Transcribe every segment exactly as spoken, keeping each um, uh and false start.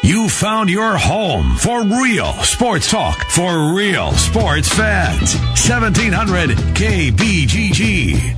You found your home for real sports talk for real sports fans. seventeen hundred K B G G.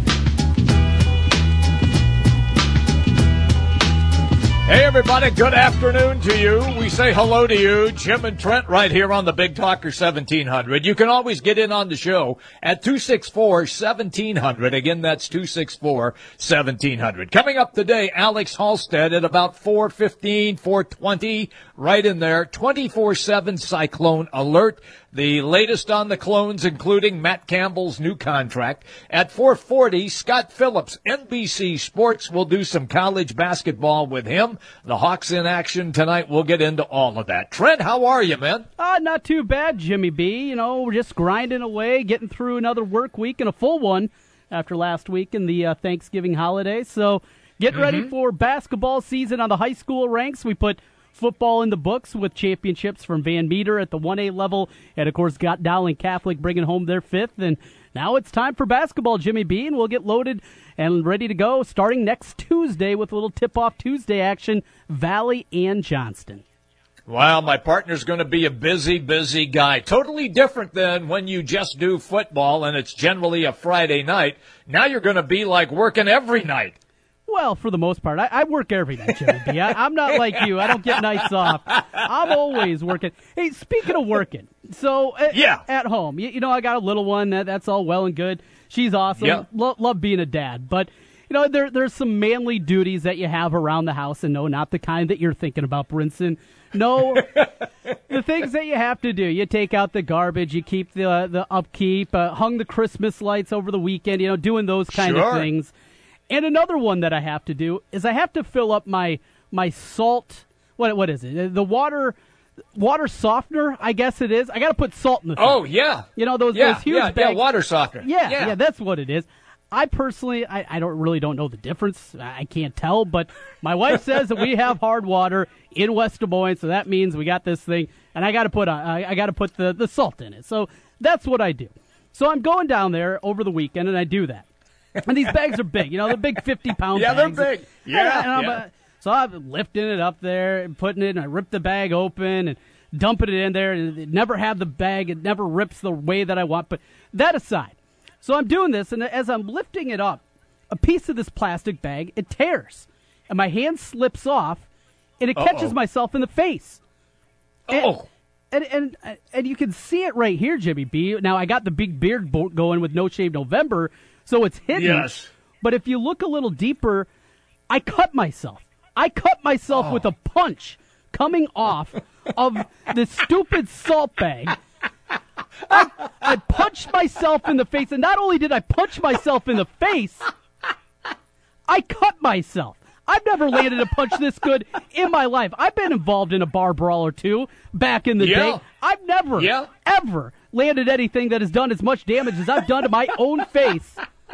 Hey, everybody. Good afternoon to you. We say hello to you, Jim and Trent, right here on the Big Talker seventeen hundred. You can always get in on the show at two six four, one seven zero zero. Again, that's two six four, one seven zero zero. Coming up today, Alex Halstead at about four fifteen, four twenty, right in there. twenty-four seven Cyclone Alert. The latest on the clones, including Matt Campbell's new contract. At four forty, Scott Phillips, N B C Sports, will do some college basketball with him. The Hawks in action tonight. We'll get into all of that. Trent, how are you, man? Uh, not too bad, Jimmy B. You know, we're just grinding away, getting through another work week and a full one after last week and the uh, Thanksgiving holiday. So get mm-hmm. ready for basketball season on the high school ranks. We put football in the books with championships from Van Meter at the one A level, and of course got Dowling Catholic bringing home their fifth. And now it's time for basketball, Jimmy B, and we'll get loaded and ready to go starting next Tuesday with a little tip-off Tuesday action, Valley and Johnston. Well, my partner's going to be a busy, busy guy. Totally different than when you just do football and it's generally a Friday night. Now you're going to be like working every night. Well, for the most part, I, I work every night, Jimmy B. I, I'm not like you. I don't get nights off. I'm always working. Hey, speaking of working, so at, yeah. at home, you, you know, I got a little one. That, that's all well and good. She's awesome. Yeah. Lo- love being a dad. But, you know, there there's some manly duties that you have around the house, and no, not the kind that you're thinking about, Brinson. No, the things that you have to do. You take out the garbage. You keep the, the upkeep, uh, hung the Christmas lights over the weekend, you know, doing those kind sure. of things. And another one that I have to do is I have to fill up my my salt. What what is it? The water water softener, I guess it is. I got to put salt in the thing. Oh yeah, you know those yeah, those huge yeah, bags. yeah, water softener. Yeah, yeah, yeah, that's what it is. I personally, I, I don't really don't know the difference. I can't tell, but my wife says that we have hard water in West Des Moines, so that means we got this thing, and I got to put a, I, I got to put the the salt in it. So that's what I do. So I'm going down there over the weekend, and I do that. And these bags are big, you know, they're big fifty-pound yeah, bags. Yeah, they're big. Yeah, and, and yeah. Uh, so I'm lifting it up there and putting it, and I rip the bag open and dumping it in there. And it never have the bag. It never rips the way that I want. But that aside, so I'm doing this, and as I'm lifting it up, a piece of this plastic bag, it tears. And my hand slips off, and it Uh-oh. catches myself in the face. And, oh. And, and, and you can see it right here, Jimmy B. Now, I got the big beard boat going with No Shave November, so it's hidden. Yes. But if you look a little deeper, I cut myself. I cut myself oh. with a punch coming off of the stupid salt bag. I, I punched myself in the face, and not only did I punch myself in the face, I cut myself. I've never landed a punch this good in my life. I've been involved in a bar brawl or two back in the yeah. day. I've never, yeah. ever landed anything that has done as much damage as I've done to my own face.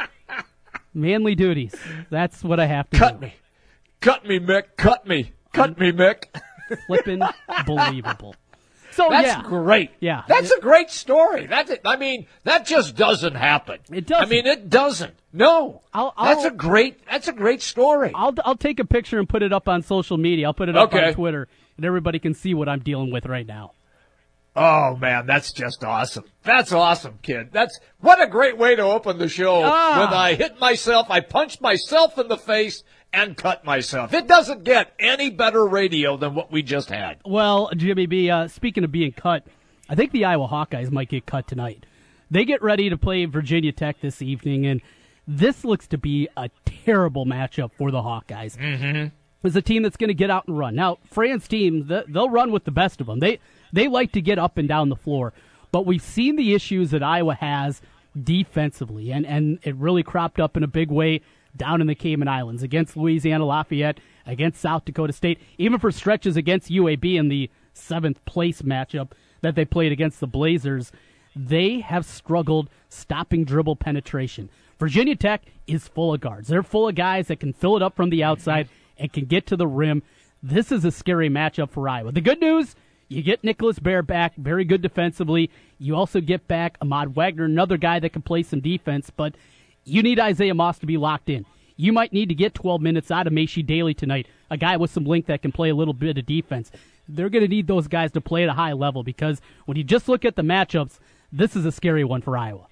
Manly duties. That's what I have to Cut do. me. Cut me, Mick. Cut me. Cut me, Mick. Flippin' believable. So, That's yeah. great. Yeah. That's a great story. That's it. I mean, that just doesn't happen. It doesn't. I mean, it doesn't. No. I'll, I'll, that's a great. That's a great story. I'll I'll take a picture and put it up on social media. I'll put it up okay. on Twitter, and everybody can see what I'm dealing with right now. Oh man, that's just awesome. That's awesome, kid. That's what a great way to open the show. Ah. When I hit myself, I punched myself in the face and cut myself. It doesn't get any better radio than what we just had. Well, Jimmy B, uh, speaking of being cut, I think the Iowa Hawkeyes might get cut tonight. They get ready to play Virginia Tech this evening, and this looks to be a terrible matchup for the Hawkeyes. Mm-hmm. It's a team that's going to get out and run. Now, Fran's team, they'll run with the best of them. They they like to get up and down the floor, but we've seen the issues that Iowa has defensively, and, and it really cropped up in a big way down in the Cayman Islands against Louisiana Lafayette, against South Dakota State, even for stretches against U A B in the seventh place matchup that they played against the Blazers. They have struggled stopping dribble penetration. Virginia Tech is full of guards. They're full of guys that can fill it up from the outside and can get to the rim. This is a scary matchup for Iowa. The good news, you get Nicholas Baer back, very good defensively. You also get back Ahmad Wagner, another guy that can play some defense, but you need Isaiah Moss to be locked in. You might need to get twelve minutes out of Macy Daly tonight, a guy with some length that can play a little bit of defense. they're going to need those guys to play at a high level because when you just look at the matchups, this is a scary one for Iowa.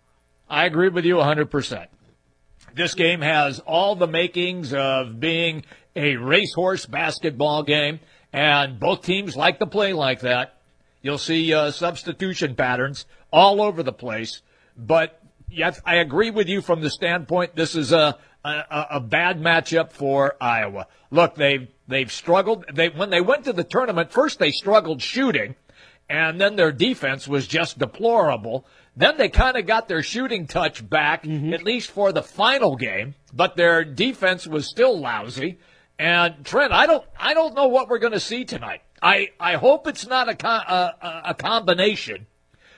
I agree with you one hundred percent. This game has all the makings of being a racehorse basketball game, and both teams like to play like that. You'll see uh, substitution patterns all over the place, but yes, I agree with you from the standpoint this is a a, a bad matchup for Iowa. Look, they've they've struggled. They when they went to the tournament, first they struggled shooting, and then their defense was just deplorable. Then they kind of got their shooting touch back, mm-hmm. at least for the final game, but their defense was still lousy. And Trent, I don't I don't know what we're going to see tonight. I I hope it's not a con- a, a combination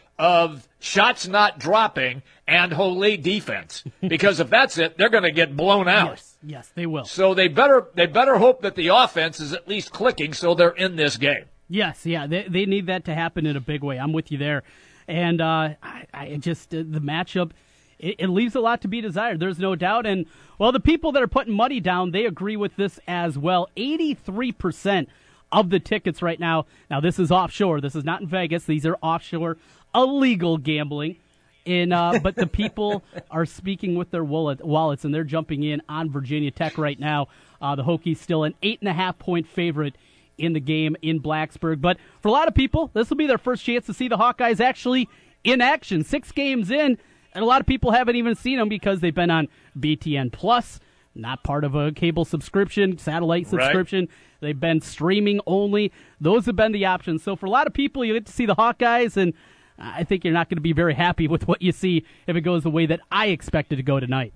of shots not dropping and Holy defense, because if that's it, they're going to get blown out. Yes, yes, they will. So they better they better hope that the offense is at least clicking so they're in this game. Yes, yeah, they they need that to happen in a big way. I'm with you there, and uh, I, I just uh, the matchup it, it leaves a lot to be desired. There's no doubt, and well, the people that are putting money down they agree with this as well. eighty-three percent of the tickets right now. Now this is offshore. This is not in Vegas. These are offshore. Illegal gambling, in uh, but the people are speaking with their wallet, wallets, and they're jumping in on Virginia Tech right now. Uh, the Hokies still an eight and a half point favorite in the game in Blacksburg. But for a lot of people, this will be their first chance to see the Hawkeyes actually in action. Six games in, and a lot of people haven't even seen them because they've been on B T N Plus, not part of a cable subscription, satellite subscription. Right. They've been streaming only. Those have been the options. So for a lot of people, you get to see the Hawkeyes, and I think you're not going to be very happy with what you see if it goes the way that I expect it to go tonight.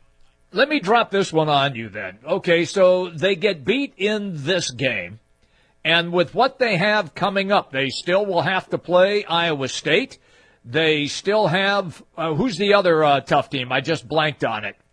Let me drop this one on you then. Okay, so they get beat in this game, and with what they have coming up, they still will have to play Iowa State. They still have, uh, who's the other uh, tough team? I just blanked on it.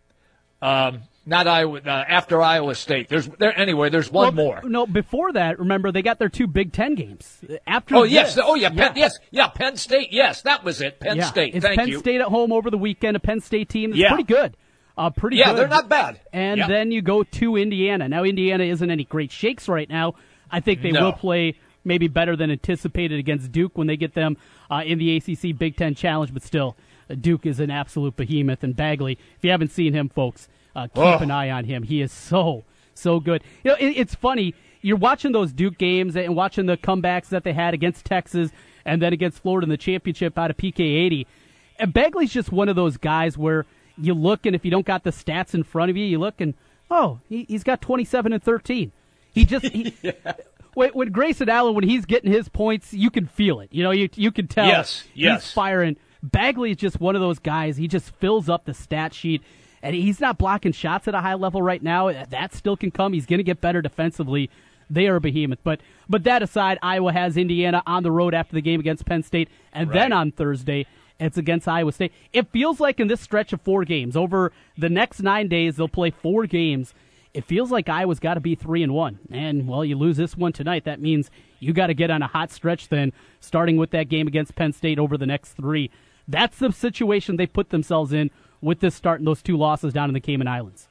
Um, not Iowa, uh, after Iowa State. There's there anyway. There's one well, more. No, before that, remember they got their two Big Ten games. After oh this, yes, oh yeah, yeah. Penn, yes, yeah, Penn State. Yes, that was it. Penn yeah, State. It's Thank Penn you. State at home over the weekend. A Penn State team that's yeah. pretty good. Uh, pretty yeah, good. they're not bad. And yep. then you go to Indiana. Now Indiana isn't any great shakes right now. I think they no. will play maybe better than anticipated against Duke when they get them uh, in the A C C Big Ten Challenge. But still, Duke is an absolute behemoth. And Bagley, if you haven't seen him, folks, uh, keep oh. an eye on him. He is so, so good. You know, it, it's funny. You're watching those Duke games and watching the comebacks that they had against Texas and then against Florida in the championship out of P K eighty. And Bagley's just one of those guys where you look, and if you don't got the stats in front of you, you look and, oh, he, he's got twenty-seven and thirteen. He just he, – yeah. When, when Grayson Allen, when he's getting his points, you can feel it. You know, you you can tell yes, yes. he's firing. Bagley is just one of those guys. He just fills up the stat sheet, and he's not blocking shots at a high level right now. That still can come. He's going to get better defensively. They are a behemoth. But but that aside, Iowa has Indiana on the road after the game against Penn State, and right. then on Thursday, it's against Iowa State. It feels like in this stretch of four games, over the next nine days, they'll play four games. It feels like Iowa's got to be three and one, and well, you lose this one tonight. That means you got to get on a hot stretch. Then, starting with that game against Penn State over the next three, that's the situation they put themselves in with this start and those two losses down in the Cayman Islands.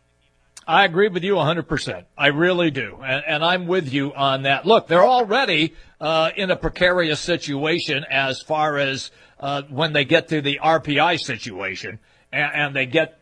I agree with you one hundred percent. I really do, and, and I'm with you on that. Look, they're already uh, in a precarious situation as far as uh, when they get to the R P I situation, and, and they get.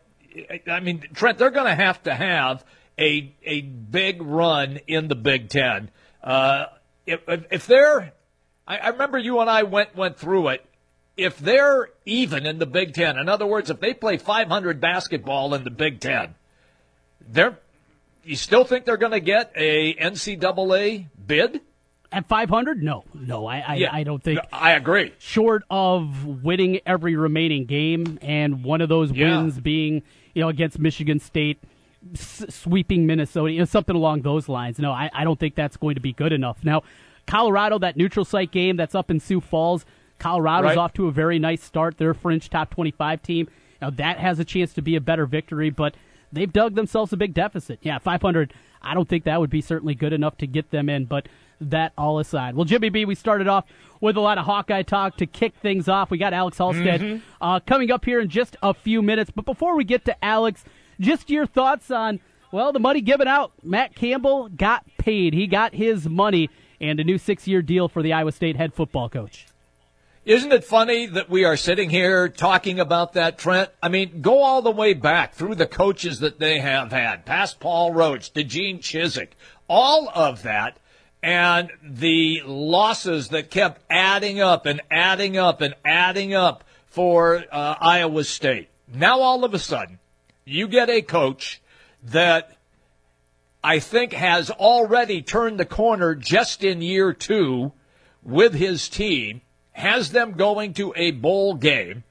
I mean, Trent, they're going to have to have a a big run in the Big Ten. Uh, if, if they're, I, I remember you and I went went through it. If they're even in the Big Ten, in other words, if they play five hundred basketball in the Big Ten, they're, you still think they're going to get a N C double A bid? At five hundred? No. No, I I, yeah, I don't think. I agree. Short of winning every remaining game and one of those yeah. wins being, you know, against Michigan State, s- sweeping Minnesota, you know, something along those lines. No, I, I don't think that's going to be good enough. Now, Colorado, that neutral site game that's up in Sioux Falls, Colorado's right. off to a very nice start. They're a fringe top twenty-five team. Now, that has a chance to be a better victory, but they've dug themselves a big deficit. Yeah, five hundred, I don't think that would be certainly good enough to get them in, but that all aside. Well, Jimmy B, we started off with a lot of Hawkeye talk to kick things off. We got Alex Halstead mm-hmm. uh, coming up here in just a few minutes. But before we get to Alex, just your thoughts on Well, the money given out, Matt Campbell got paid. He got his money and a new six-year deal for the Iowa State head football coach. Isn't it funny that we are sitting here talking about that, Trent? I mean, go all the way back through the coaches that they have had, past Paul Roach to Gene Chizik, all of that, and the losses that kept adding up and adding up and adding up for uh, Iowa State. Now all of a sudden, you get a coach that I think has already turned the corner just in year two with his team, has them going to a bowl game,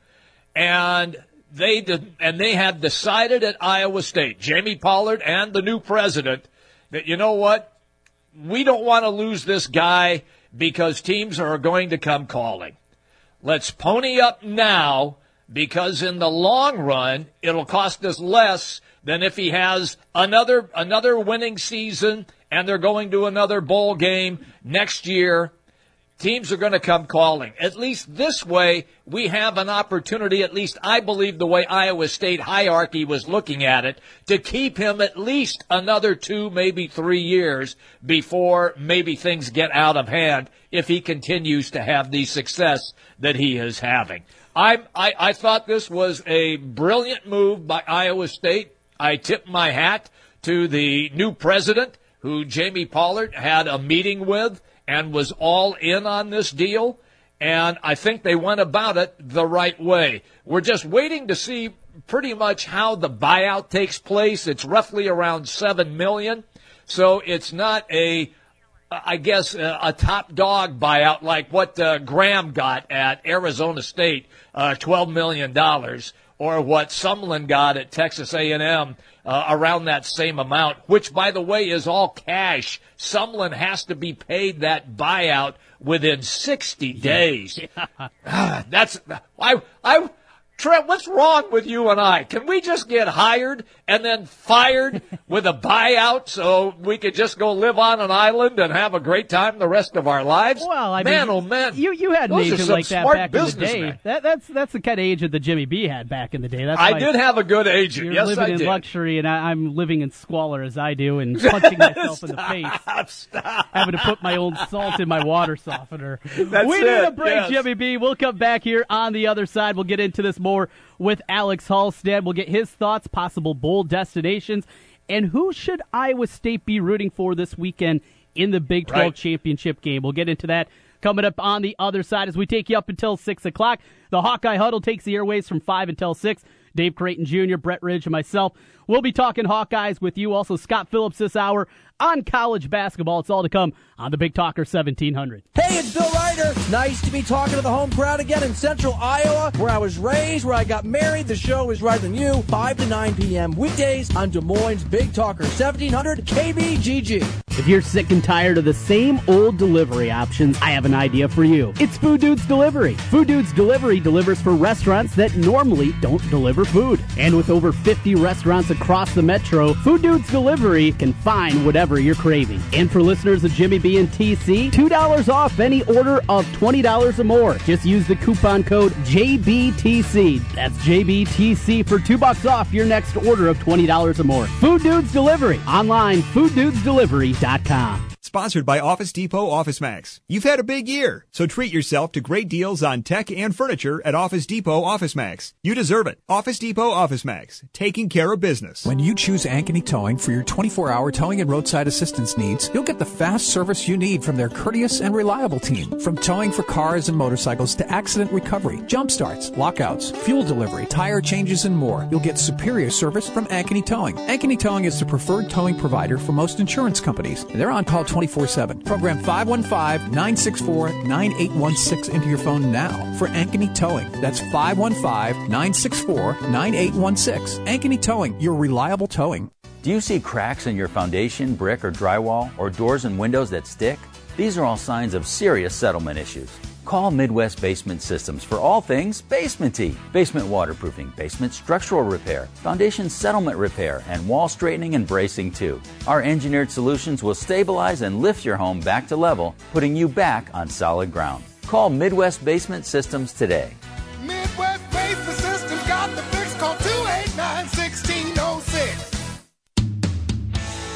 and they did, and they have decided at Iowa State, Jamie Pollard and the new president, that, you know what, we don't want to lose this guy because teams are going to come calling. Let's pony up now, because in the long run, it'll cost us less than if he has another another winning season and they're going to another bowl game next year. Teams are going to come calling. At least this way, we have an opportunity, at least I believe the way Iowa State hierarchy was looking at it, to keep him at least another two, maybe three years before maybe things get out of hand if he continues to have the success that he is having. I, I, I thought this was a brilliant move by Iowa State. I tip my hat to the new president, who Jamie Pollard had a meeting with and was all in on this deal, and I think they went about it the right way. We're just waiting to see pretty much how the buyout takes place. It's roughly around seven million dollars, so it's not a, I guess, a, a top dog buyout like what uh, Graham got at Arizona State, uh, twelve million dollars, or what Sumlin got at Texas A and M, uh, around that same amount, which, by the way, is all cash. Sumlin has to be paid that buyout within sixty days. Yeah. That's I I Trent, what's wrong with you and I? Can we just get hired and then fired with a buyout so we could just go live on an island and have a great time the rest of our lives? Well, I man, mean, oh man, you you had an agent like that back in the day. Men. That, that's that's the kind of agent that Jimmy B had back in the day. That's I why did have a good agent. You're yes, living I in did. luxury, and I, I'm living in squalor as I do, and punching myself stop, in the face. Stop. Having to put my own salt in my water softener. That's we it, need a break, yes. Jimmy B. We'll come back here on the other side. We'll get into this more with Alex Halstead. We'll get his thoughts, possible bowl destinations, and who should Iowa State be rooting for this weekend in the Big twelve right. championship game. We'll get into that coming up on the other side as we take you up until six o'clock. The Hawkeye Huddle takes the airways from five until six. Dave Creighton Junior, Brett Ridge, and myself. We'll be talking Hawkeyes with you. Also, Scott Phillips this hour on college basketball. It's all to come on the Big Talker seventeen hundred. Hey, it's Bill Ryder. Nice to be talking to the home crowd again in Central Iowa, where I was raised, where I got married. The show is right on you, five to nine p.m. weekdays on Des Moines Big Talker seventeen hundred K B G G. If you're sick and tired of the same old delivery options, I have an idea for you. It's Food Dudes Delivery. Food Dudes Delivery delivers for restaurants that normally don't deliver food. And with over fifty restaurants across the metro, Food Dudes Delivery can find whatever you're craving. And for listeners of Jimmy B and T C, two dollars off any order of twenty dollars or more. Just use the coupon code J B T C. That's J B T C for two bucks off your next order of twenty dollars or more. Food Dudes Delivery. Online, food dudes delivery dot com. Sponsored by Office Depot Office Max. You've had a big year, so treat yourself to great deals on tech and furniture at Office Depot Office Max. You deserve it. Office Depot Office Max. Taking care of business. When you choose Ankeny Towing for your twenty-four hour towing and roadside assistance needs, you'll get the fast service you need from their courteous and reliable team. From towing for cars and motorcycles to accident recovery, jump starts, lockouts, fuel delivery, tire changes, and more, you'll get superior service from Ankeny Towing. Ankeny Towing is the preferred towing provider for most insurance companies. They're on call twenty-four seven. Program five one five, nine six four, nine eight one six into your phone now for Ankeny Towing. That's five one five, nine six four, nine eight one six. Ankeny Towing, your reliable towing. Do you see cracks in your foundation, brick, or drywall, or doors and windows that stick? These are all signs of serious settlement issues. Call Midwest Basement Systems for all things basement-y. Basement waterproofing, basement structural repair, foundation settlement repair, and wall straightening and bracing too. Our engineered solutions will stabilize and lift your home back to level, putting you back on solid ground. Call Midwest Basement Systems today. Midwest Basement Systems got the fix. Call two eight nine, one six zero six.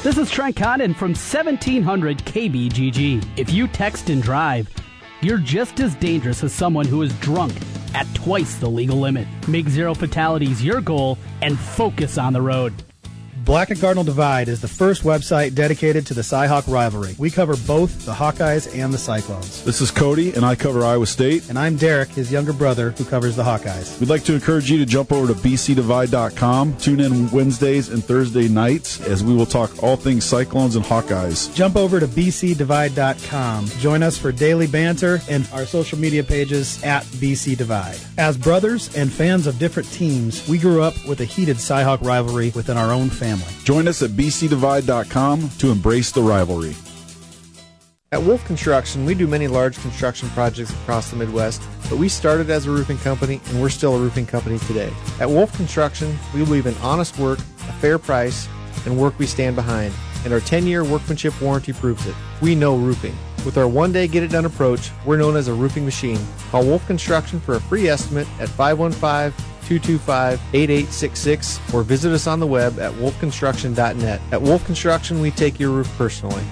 This is Trent Condon from seventeen hundred K B G G. If you text and drive, you're just as dangerous as someone who is drunk at twice the legal limit. Make zero fatalities your goal and focus on the road. Black and Cardinal Divide is the first website dedicated to the Cy-Hawk rivalry. We cover both the Hawkeyes and the Cyclones. This is Cody, and I cover Iowa State. And I'm Derek, his younger brother, who covers the Hawkeyes. We'd like to encourage you to jump over to b c divide dot com. Tune in Wednesdays and Thursday nights as we will talk all things Cyclones and Hawkeyes. Jump over to b c divide dot com. Join us for daily banter and our social media pages at B C Divide. As brothers and fans of different teams, we grew up with a heated Cy-Hawk rivalry within our own family. Join us at b c divide dot com to embrace the rivalry. At Wolf Construction, we do many large construction projects across the Midwest, but we started as a roofing company, and we're still a roofing company today. At Wolf Construction, we believe in honest work, a fair price, and work we stand behind, and our ten-year workmanship warranty proves it. We know roofing. With our one-day get-it-done approach, we're known as a roofing machine. Call Wolf Construction for a free estimate at five one five, two two five, eight eight six six or visit us on the web at wolf construction dot net. At Wolf Construction, we take your roof personally.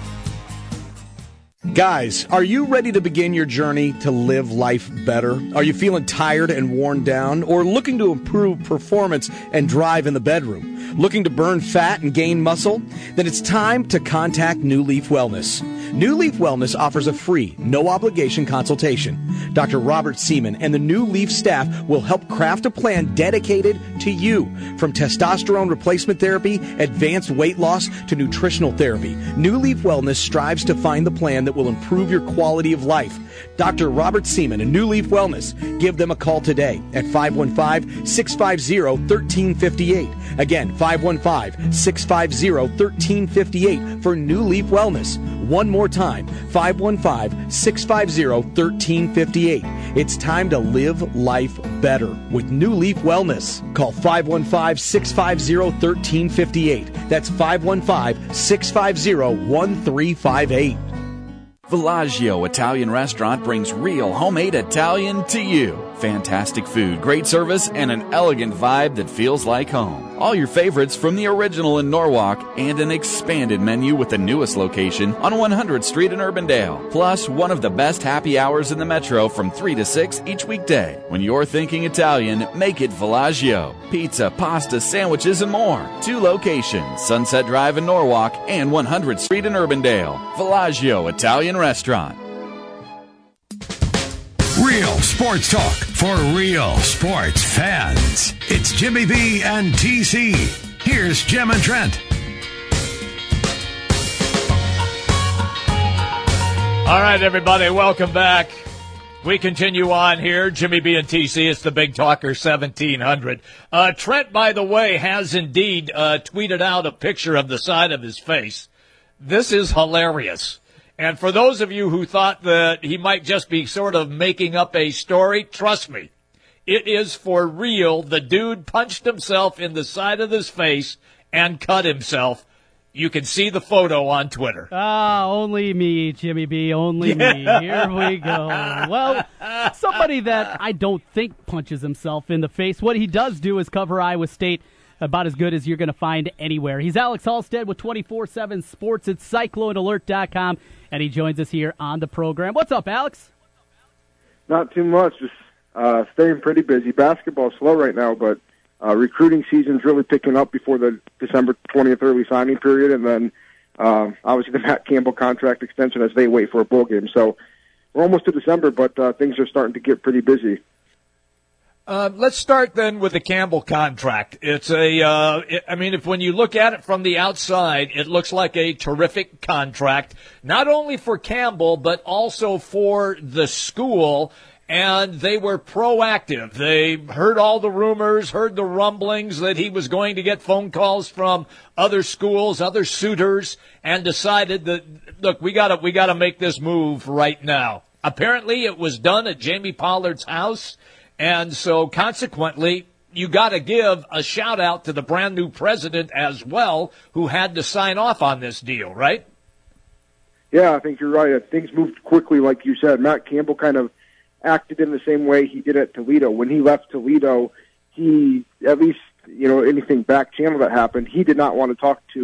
Guys, are you ready to begin your journey to live life better? Are you feeling tired and worn down, or looking to improve performance and drive in the bedroom? Looking to burn fat and gain muscle? Then it's time to contact New Leaf Wellness. New Leaf Wellness offers a free, no-obligation consultation. Doctor Robert Seaman and the New Leaf staff will help craft a plan dedicated to you. From testosterone replacement therapy, advanced weight loss, to nutritional therapy, New Leaf Wellness strives to find the plan that will improve your quality of life. Doctor Robert Seaman and New Leaf Wellness. Give them a call today at five one five, six five zero, one three five eight. Again, five one five, six five zero, one three five eight for New Leaf Wellness. One more time, five one five, six five zero, one three five eight. It's time to live life better with New Leaf Wellness. Call five one five, six five zero, one three five eight. That's five one five, six five zero, one three five eight. Villaggio Italian Restaurant brings real homemade Italian to you. Fantastic food, great service, and an elegant vibe that feels like home. All your favorites from the original in Norwalk and an expanded menu with the newest location on one hundredth Street in Urbandale. Plus, one of the best happy hours in the metro from three to six each weekday. When you're thinking Italian, make it Villaggio. Pizza, pasta, sandwiches, and more. Two locations, Sunset Drive in Norwalk and one hundredth Street in Urbandale. Villaggio Italian Restaurant. Real sports talk for real sports fans. It's Jimmy B and T C. Here's Jim and Trent. All right, everybody, welcome back. We continue on here. Jimmy B and T C, it's the Big Talker seventeen hundred. Uh, Trent, by the way, has indeed uh, tweeted out a picture of the side of his face. This is hilarious. And for those of you who thought that he might just be sort of making up a story, trust me, it is for real. The dude punched himself in the side of his face and cut himself. You can see the photo on Twitter. Ah, only me, Jimmy B, only me. Here we go. Well, somebody that I don't think punches himself in the face. What he does do is cover Iowa State about as good as you're going to find anywhere. He's Alex Halstead with twenty-four seven Sports at Cyclone Alert dot com, and he joins us here on the program. What's up, Alex? Not too much. Just uh, staying pretty busy. Basketball's slow right now, but uh, recruiting season's really picking up before the December twentieth early signing period, and then uh, obviously the Matt Campbell contract extension as they wait for a bowl game. So we're almost to December, but uh, things are starting to get pretty busy. Uh, let's start then with the Campbell contract. It's a, uh, it, I mean, if when you look at it from the outside, it looks like a terrific contract, not only for Campbell, but also for the school. And they were proactive. They heard all the rumors, heard the rumblings that he was going to get phone calls from other schools, other suitors, and decided that, look, we gotta, we gotta make this move right now. Apparently it was done at Jamie Pollard's house. And so, consequently, you got to give a shout-out to the brand-new president as well, who had to sign off on this deal, right? Yeah, I think you're right. Things moved quickly, like you said. Matt Campbell kind of acted in the same way he did at Toledo. When he left Toledo, he, at least, you know, anything back channel that happened, he did not want to talk to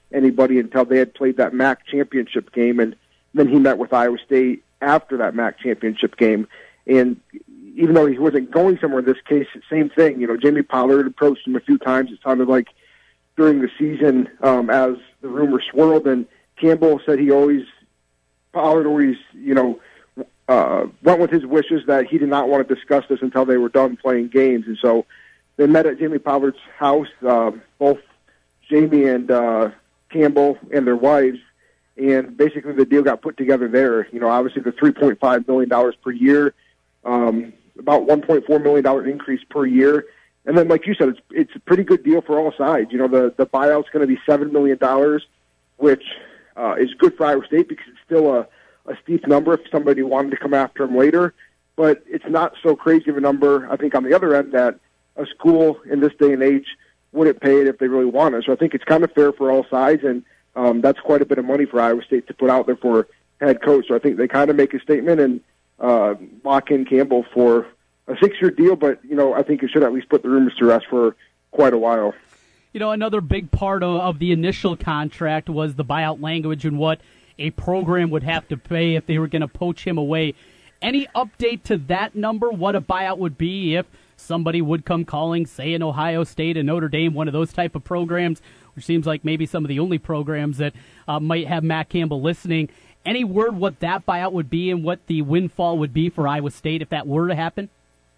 anybody until they had played that M A C championship game, and then he met with Iowa State after that M A C championship game. And even though he wasn't going somewhere in this case, same thing. You know, Jamie Pollard approached him a few times. It sounded like during the season um, as the rumor swirled, and Campbell said he always, Pollard always, you know, uh, went with his wishes that he did not want to discuss this until they were done playing games. And so they met at Jamie Pollard's house, uh, both Jamie and uh, Campbell and their wives, and basically the deal got put together there. You know, obviously the three point five million dollars per year, um, about one point four million dollars increase per year. And then, like you said, it's it's a pretty good deal for all sides. You know, the, the buyout's going to be seven million dollars, which uh, is good for Iowa State because it's still a, a steep number if somebody wanted to come after him later. But it's not so crazy of a number, I think, on the other end that a school in this day and age wouldn't pay it if they really wanted. So I think it's kind of fair for all sides, and um, that's quite a bit of money for Iowa State to put out there for head coach. So I think they kind of make a statement and uh, lock in Campbell for a six-year deal, but, you know, I think it should at least put the rumors to rest for quite a while. You know, another big part of, of the initial contract was the buyout language and what a program would have to pay if they were going to poach him away. Any update to that number, what a buyout would be if somebody would come calling, say, in Ohio State and Notre Dame, one of those type of programs, which seems like maybe some of the only programs that uh, might have Matt Campbell listening. Any word what that buyout would be and what the windfall would be for Iowa State if that were to happen?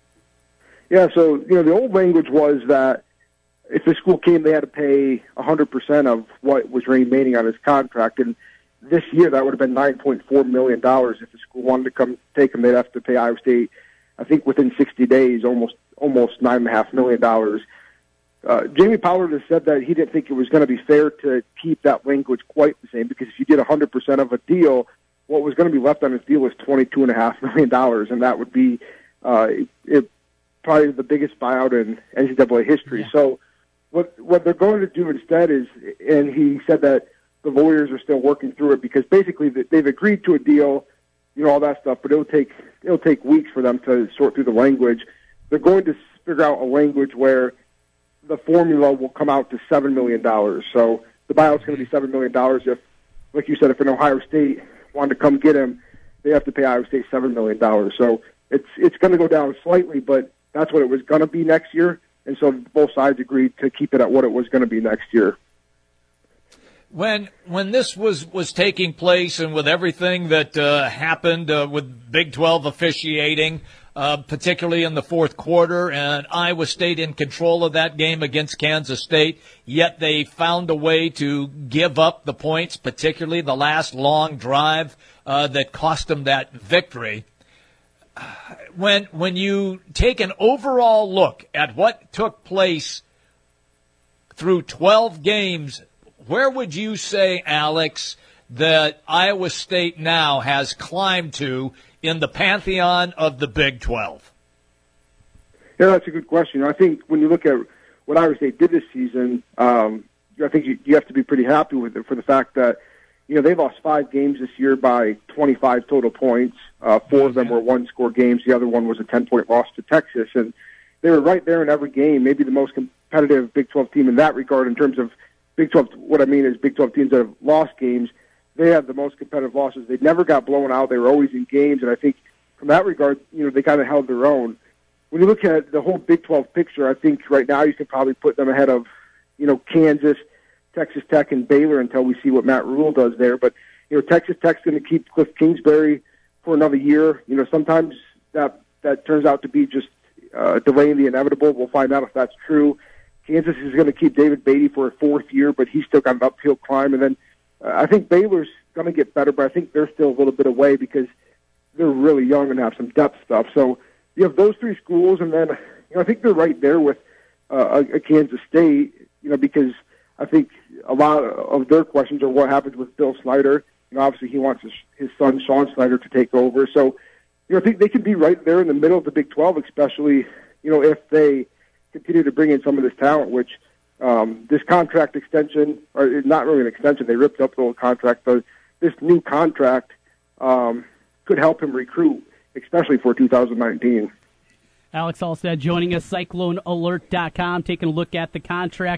Yeah, so, you know, the old language was that if the school came, they had to pay one hundred percent of what was remaining on his contract. And this year, that would have been nine point four million dollars. If the school wanted to come take him, they'd have to pay Iowa State, I think, within sixty days, almost almost nine point five million dollars. Uh, Jamie Pollard has said that he didn't think it was going to be fair to keep that language quite the same, because if you did one hundred percent of a deal, what was going to be left on his deal was twenty-two point five million dollars, and that would be uh, it, probably the biggest buyout in N C double A history. Yeah. So what what they're going to do instead is, and he said that the lawyers are still working through it, because basically they've agreed to a deal, you know, all that stuff, but it'll take it'll take weeks for them to sort through the language. They're going to figure out a language where the formula will come out to seven million dollars. So the buyout's going to be seven million dollars. If, like you said, if an Ohio State wanted to come get him, they have to pay Iowa State seven million dollars. So it's it's going to go down slightly, but that's what it was going to be next year. And so both sides agreed to keep it at what it was going to be next year. When when this was, was taking place, and with everything that uh, happened uh, with Big twelve officiating, uh, particularly in the fourth quarter, and Iowa State in control of that game against Kansas State, yet they found a way to give up the points, particularly the last long drive uh, that cost them that victory. When when you take an overall look at what took place through twelve games, where would you say, Alex, that Iowa State now has climbed to in the pantheon of the Big twelve? Yeah, that's a good question. I think when you look at what Iowa State did this season, um, I think you, you have to be pretty happy with it for the fact that, you know, they lost five games this year by twenty-five total points. Uh, four of them were one-score games. The other one was a ten-point loss to Texas. And they were right there in every game, maybe the most competitive Big twelve team in that regard in terms of Big twelve. What I mean is Big twelve teams that have lost games, they have the most competitive losses. They never got blown out. They were always in games. And I think from that regard, you know, they kind of held their own. When you look at the whole Big twelve picture, I think right now you can probably put them ahead of, you know, Kansas, Texas Tech, and Baylor until we see what Matt Rule does there. But, you know, Texas Tech's going to keep Cliff Kingsbury for another year. You know, sometimes that that turns out to be just uh, delaying the inevitable. We'll find out if that's true. Kansas is going to keep David Beatty for a fourth year, but he's still got an uphill climb. And then uh, I think Baylor's going to get better, but I think they're still a little bit away because they're really young and have some depth stuff. So you have those three schools, and then, you know, I think they're right there with uh, a, a Kansas State, you know, because I think a lot of their questions are what happens with Bill Snyder. You know, obviously he wants his, his son, Sean Snyder, to take over. So, you know, I think they can be right there in the middle of the Big twelve, especially, you know, if they continue to bring in some of this talent, which um, this contract extension, or not really an extension, they ripped up the old contract, but this new contract um, could help him recruit, especially for two thousand nineteen. Alex Alstad joining us, Cyclone Alert dot com, taking a look at the contract.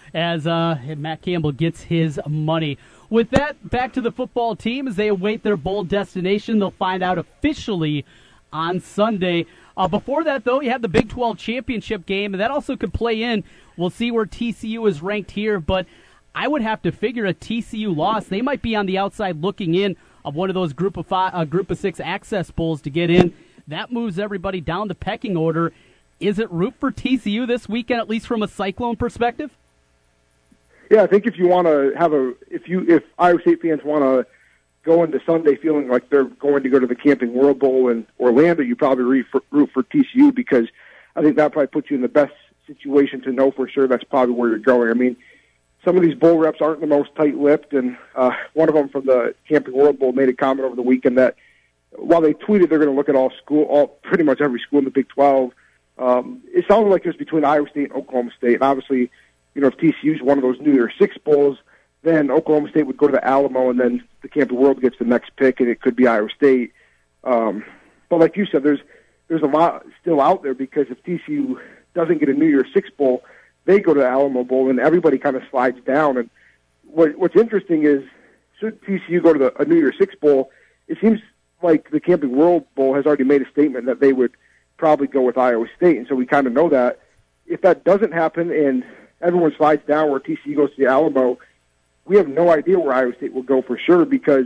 as uh, Matt Campbell gets his money. With that, back to the football team as they await their bowl destination. They'll find out officially on Sunday. Uh, before that, though, you have the Big twelve championship game, and that also could play in. We'll see where T C U is ranked here, but I would have to figure a T C U loss. They might be on the outside looking in of one of those group of five, uh, group of six access bowls to get in. That moves everybody down the pecking order. Is it root for T C U this weekend, at least from a Cyclone perspective? Yeah, I think if you want to have a, if you, if Iowa State fans want to go into Sunday feeling like they're going to go to the Camping World Bowl in Orlando, you probably root for, root for T C U, because I think that probably puts you in the best situation to know for sure that's probably where you're going. I mean, some of these bowl reps aren't the most tight-lipped, and uh, one of them from the Camping World Bowl made a comment over the weekend that while they tweeted they're going to look at all school, all pretty much every school in the Big twelve, um, it sounded like it was between Iowa State and Oklahoma State. And obviously, you know, if T C U is one of those New Year's Six bowls, then Oklahoma State would go to the Alamo, and then the Camping World gets the next pick, and it could be Iowa State. Um, but like you said, there's there's a lot still out there, because if T C U doesn't get a New Year's Six bowl, they go to the Alamo Bowl, and everybody kind of slides down. And what, what's interesting is, should T C U go to the, a New Year's Six bowl, it seems like the Camping World Bowl has already made a statement that they would probably go with Iowa State, and so we kind of know that. If that doesn't happen and everyone slides down where T C U goes to the Alamo, we have no idea where Iowa State will go for sure, because,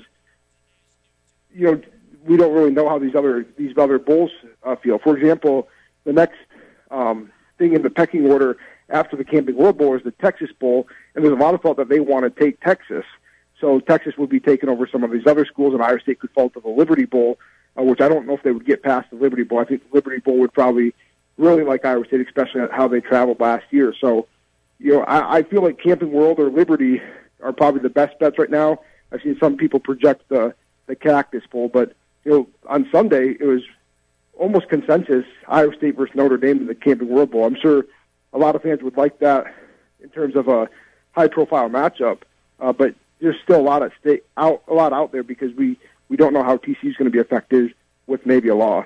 you know, we don't really know how these other these other bowls uh, feel. For example, the next um, thing in the pecking order after the Camping World Bowl is the Texas Bowl, and there's a lot of thought that they want to take Texas. So Texas would be taking over some of these other schools, and Iowa State could fall to the Liberty Bowl, uh, which I don't know if they would get past the Liberty Bowl. I think the Liberty Bowl would probably really like Iowa State, especially how they traveled last year. So, you know, I, I feel like Camping World or Liberty are probably the best bets right now. I've seen some people project the, the Cactus Bowl, but, you know, on Sunday it was almost consensus Iowa State versus Notre Dame in the Camping World Bowl. I'm sure a lot of fans would like that in terms of a high-profile matchup, uh, but there's still a lot at stake, out a lot out there, because we, we don't know how T C U is going to be affected with maybe a loss.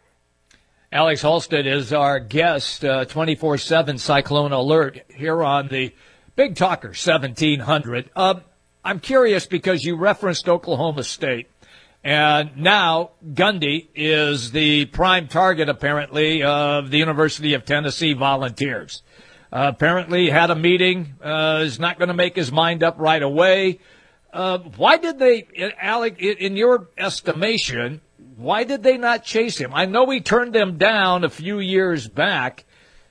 Alex Halstead is our guest, uh, twenty-four seven Cyclone Alert here on the Big Talker seventeen hundred. Um, I'm curious because you referenced Oklahoma State, and now Gundy is the prime target, apparently, of the University of Tennessee Volunteers. Uh, apparently had a meeting, uh, is not going to make his mind up right away. Uh, why did they, Alec, in your estimation, why did they not chase him? I know he turned them down a few years back,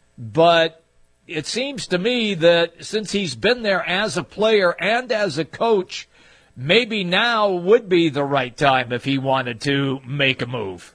but it seems to me that since he's been there as a player and as a coach, maybe now would be the right time if he wanted to make a move.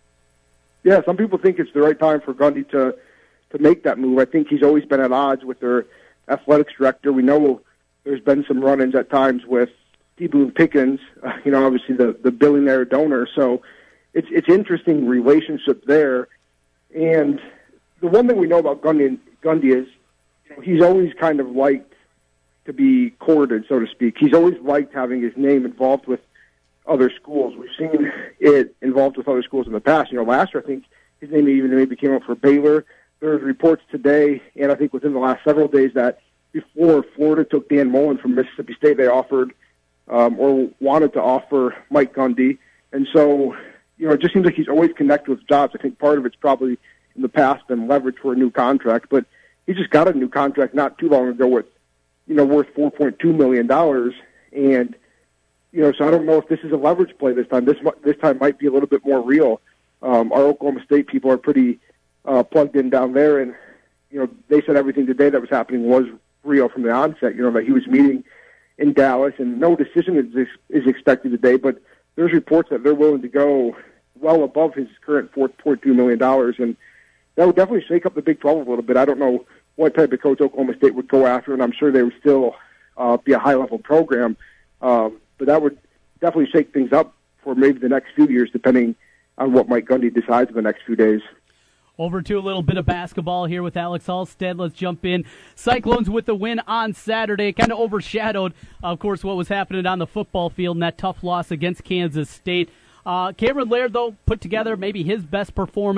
Yeah, some people think it's the right time for Gundy to to make that move. I think he's always been at odds with their athletics director. We know there's been some run-ins at times with D. Boone Pickens, uh, you know, obviously the, the billionaire donor. So it's it's interesting relationship there. And the one thing we know about Gundy, Gundy is, you know, he's always kind of liked to be courted, so to speak. He's always liked having his name involved with other schools. We've seen it involved with other schools in the past. You know, last year I think his name even maybe came up for Baylor. There's reports today, and I think within the last several days, that before Florida took Dan Mullen from Mississippi State, they offered um, or wanted to offer Mike Gundy. And so, you know, it just seems like he's always connected with jobs. I think part of it's probably in the past been leverage for a new contract, but he just got a new contract not too long ago with, you know, worth four point two million dollars. And, you know, so I don't know if this is a leverage play this time. This this time might be a little bit more real. Um, our Oklahoma State people are pretty uh, plugged in down there, and, you know, they said everything today that was happening was real from the onset, you know, that he was meeting in Dallas, and no decision is, is expected today, but there's reports that they're willing to go well above his current four point two million dollars, and that would definitely shake up the Big twelve a little bit. I don't know what type of coach Oklahoma State would go after, and I'm sure they would still uh, be a high-level program, um, but that would definitely shake things up for maybe the next few years, depending on what Mike Gundy decides in the next few days. Over to a little bit of basketball here with Alex Halstead. Let's jump in. Cyclones with the win on Saturday. Kind of overshadowed, of course, what was happening on the football field in that tough loss against Kansas State. Uh, Cameron Laird, though, put together maybe his best performance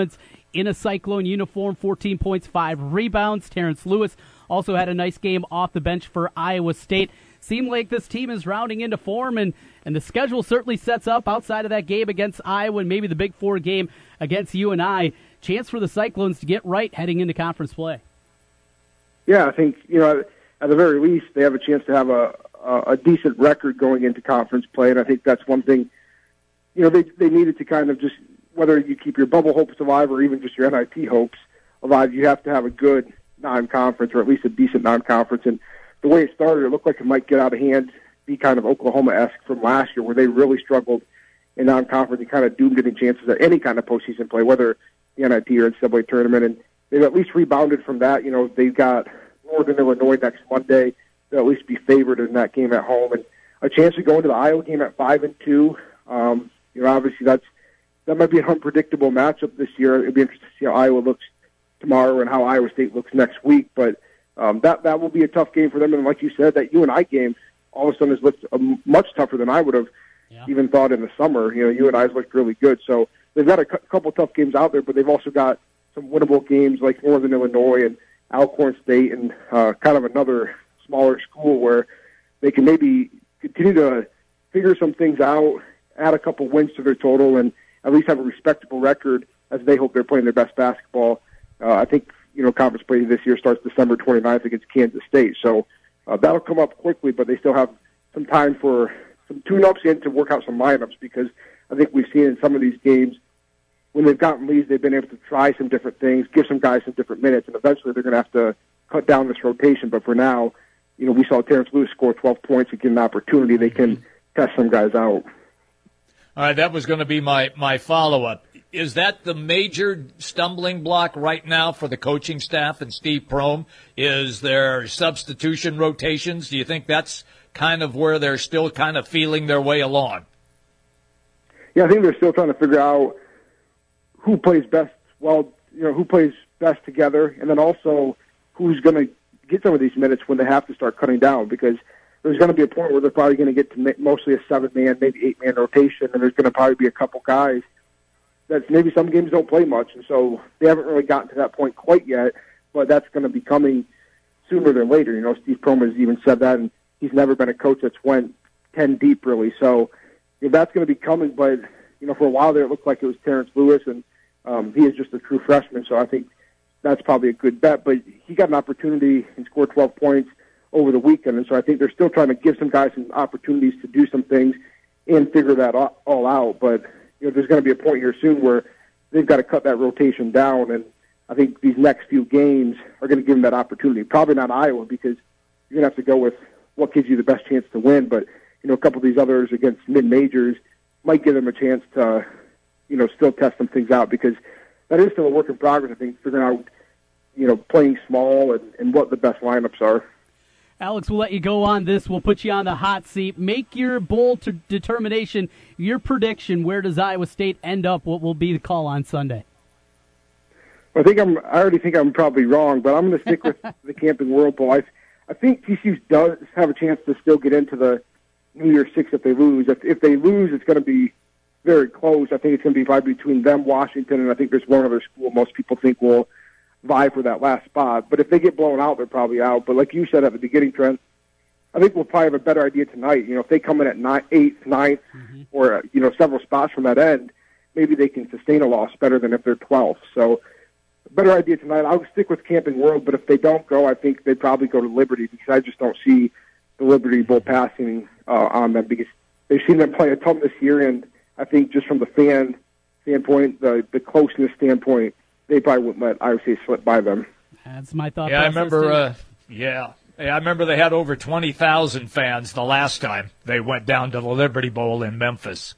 in a Cyclone uniform, fourteen points, five rebounds. Terrence Lewis also had a nice game off the bench for Iowa State. Seemed like this team is rounding into form, and, and the schedule certainly sets up outside of that game against Iowa and maybe the Big Four game against U N I. Chance for the Cyclones to get right heading into conference play. Yeah, I think, you know, at the very least, they have a chance to have a, a, a decent record going into conference play, and I think that's one thing, you know, they, they needed to kind of just, whether you keep your bubble hopes alive or even just your N I T hopes alive, you have to have a good non-conference or at least a decent non-conference, and the way it started, it looked like it might get out of hand, be kind of Oklahoma-esque from last year, where they really struggled in non-conference and kind of doomed any chances at any kind of postseason play, whether the N I T or N C double A tournament. And they've at least rebounded from that. You know, they've got Northern Illinois next Monday. They'll at least be favored in that game at home, and a chance to go into the Iowa game at five and two. Um, you know, obviously that's that might be an unpredictable matchup this year. It'll be interesting to see how Iowa looks tomorrow and how Iowa State looks next week, but. Um, that that will be a tough game for them, and like you said, that U N I game all of a sudden has looked um, much tougher than I would have yeah. even thought in the summer. You know, U N I's looked really good, so they've got a cu- couple tough games out there, but they've also got some winnable games like Northern Illinois and Alcorn State, and uh, kind of another smaller school where they can maybe continue to figure some things out, add a couple wins to their total, and at least have a respectable record as they hope they're playing their best basketball. Uh, I think. You know, conference play this year starts December twenty-ninth against Kansas State. So uh, that'll come up quickly, but they still have some time for some tune-ups and to work out some lineups, because I think we've seen in some of these games when they've gotten leads, they've been able to try some different things, give some guys some different minutes, and eventually they're going to have to cut down this rotation. But for now, you know, we saw Terrence Lewis score twelve points and get an opportunity. They can test some guys out. All right, that was going to be my, my follow-up. Is that the major stumbling block right now for the coaching staff and Steve Prohm? Is there substitution rotations? Do you think that's kind of where they're still kind of feeling their way along? Yeah, I think they're still trying to figure out who plays best, well, you know, who plays best together, and then also who's going to get some of these minutes when they have to start cutting down, because there's going to be a point where they're probably going to get to mostly a seven-man, maybe eight-man rotation, and there's going to probably be a couple guys that maybe some games don't play much, and so they haven't really gotten to that point quite yet, but that's going to be coming sooner than later. You know, Steve Prohm has even said that, and he's never been a coach that's went ten deep, really. So you know, that's going to be coming, but, you know, for a while there it looked like it was Terrence Lewis, and um, he is just a true freshman, so I think that's probably a good bet. But he got an opportunity and scored twelve points over the weekend, and so I think they're still trying to give some guys some opportunities to do some things and figure that all out, but you know, there's going to be a point here soon where they've got to cut that rotation down, and I think these next few games are going to give them that opportunity. Probably not Iowa, because you're going to have to go with what gives you the best chance to win, but, you know, a couple of these others against mid-majors might give them a chance to, you know, still test some things out, because that is still a work in progress, I think, figuring out, you know, playing small and, and what the best lineups are. Alex, we'll let you go on this. We'll put you on the hot seat. Make your bowl to determination, your prediction. Where does Iowa State end up? What will be the call on Sunday? I think I'm. I already think I'm probably wrong, but I'm going to stick with the Camping World Bowl. I, I think T C U does have a chance to still get into the New Year's Six if they lose. If, if they lose, it's going to be very close. I think it's going to be probably between them, Washington, and I think there's one other school most people think will vie for that last spot. But if they get blown out, they're probably out. But like you said at the beginning, Trent, I think we'll probably have a better idea tonight. You know, if they come in at nine, eighth, ninth, mm-hmm. or, you know, several spots from that end, maybe they can sustain a loss better than if they're twelfth. So a better idea tonight. I'll stick with Camping World, but if they don't go, I think they'd probably go to Liberty, because I just don't see the Liberty Bowl passing uh, on them, because they've seen them play a ton this year, and I think just from the fan standpoint, the, the closeness standpoint, they probably wouldn't let Iowa State slip by them. That's my thought. Yeah, I remember. Uh, yeah, yeah, I remember they had over twenty thousand fans the last time they went down to the Liberty Bowl in Memphis.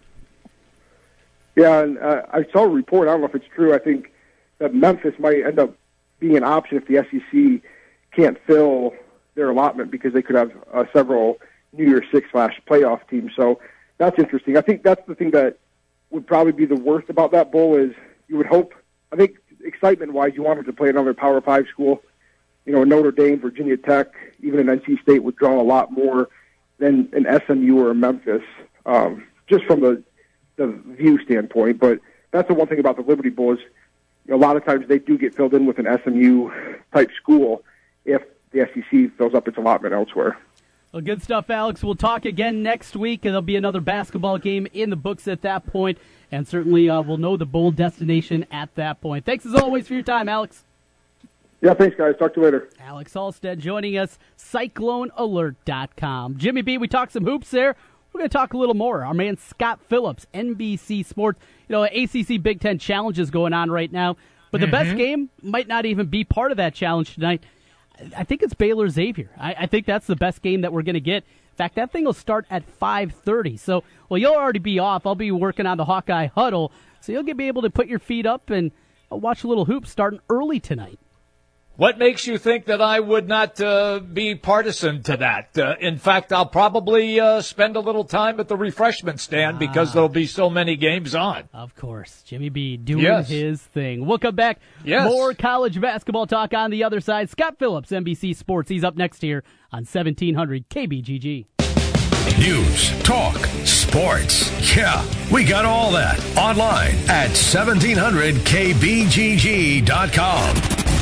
Yeah, and uh, I saw a report. I don't know if it's true. I think that Memphis might end up being an option if the S E C can't fill their allotment, because they could have uh, several New Year's Six slash playoff teams. So that's interesting. I think that's the thing that would probably be the worst about that bowl is you would hope. I think excitement-wise, you wanted to play another Power Five school. You know, Notre Dame, Virginia Tech, even an N C State would draw a lot more than an S M U or a Memphis, um, just from the the view standpoint. But that's the one thing about the Liberty Bowl is a lot of times they do get filled in with an S M U-type school if the S E C fills up its allotment elsewhere. Well, good stuff, Alex. We'll talk again next week, and there'll be another basketball game in the books at that point, and certainly uh, we'll know the bowl destination at that point. Thanks, as always, for your time, Alex. Yeah, thanks, guys. Talk to you later. Alex Halstead joining us, Cyclone Alert dot com. Jimmy B, we talked some hoops there. We're going to talk a little more. Our man Scott Phillips, N B C Sports. You know, A C C Big Ten Challenge is going on right now, but the mm-hmm. best game might not even be part of that challenge tonight. I think it's Baylor Xavier. I, I think that's the best game that we're going to get. In fact, that thing will start at five thirty. So, well, you'll already be off. I'll be working on the Hawkeye Huddle. So you'll be able to put your feet up and watch a little hoops starting early tonight. What makes you think that I would not uh, be partisan to that? Uh, in fact, I'll probably uh, spend a little time at the refreshment stand ah. because there'll be so many games on. Of course. Jimmy B doing yes. his thing. We'll come back. Yes. More college basketball talk on the other side. Scott Phillips, N B C Sports. He's up next here on seventeen hundred K B G G. News, talk, sports. Yeah, we got all that online at seventeen hundred K B G G dot com.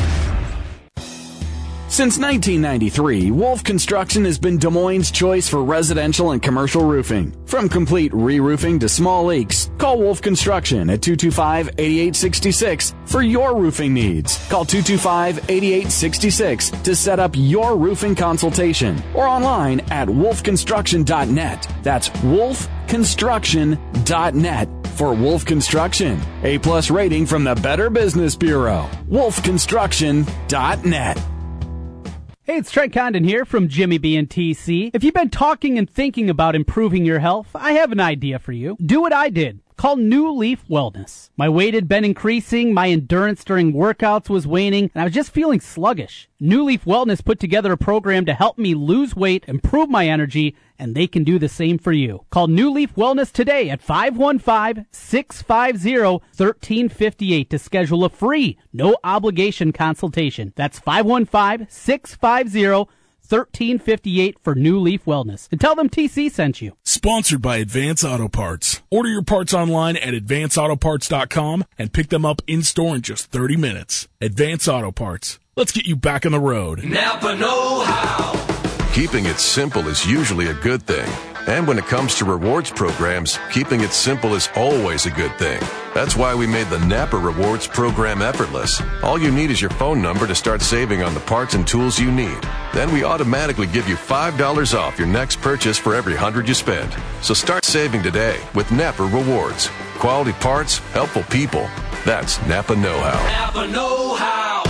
Since nineteen ninety-three, Wolf Construction has been Des Moines' choice for residential and commercial roofing. From complete re-roofing to small leaks, call Wolf Construction at two two five, eight eight six six for your roofing needs. Call two two five, eight eight six six to set up your roofing consultation or online at wolf construction dot net. That's wolf construction dot net. For Wolf Construction, A-plus rating from the Better Business Bureau. wolf construction dot net. Hey, it's Trent Condon here from Jimmy B and T C. If you've been talking and thinking about improving your health, I have an idea for you. Do what I did. Call New Leaf Wellness. My weight had been increasing, my endurance during workouts was waning, and I was just feeling sluggish. New Leaf Wellness put together a program to help me lose weight, improve my energy, and they can do the same for you. Call New Leaf Wellness today at five one five, six five zero, one three five eight to schedule a free, no-obligation consultation. That's five one five, six five zero, one three five eight for New Leaf Wellness. And tell them T C sent you. Sponsored by Advance Auto Parts. Order your parts online at advance auto parts dot com and pick them up in-store in just thirty minutes. Advance Auto Parts. Let's get you back on the road. Napa know-how. Keeping it simple is usually a good thing. And when it comes to rewards programs, keeping it simple is always a good thing. That's why we made the Napa Rewards program effortless. All you need is your phone number to start saving on the parts and tools you need. Then we automatically give you five dollars off your next purchase for every one hundred you spend. So start saving today with Napa Rewards. Quality parts, helpful people. That's Napa know-how. Napa know-how.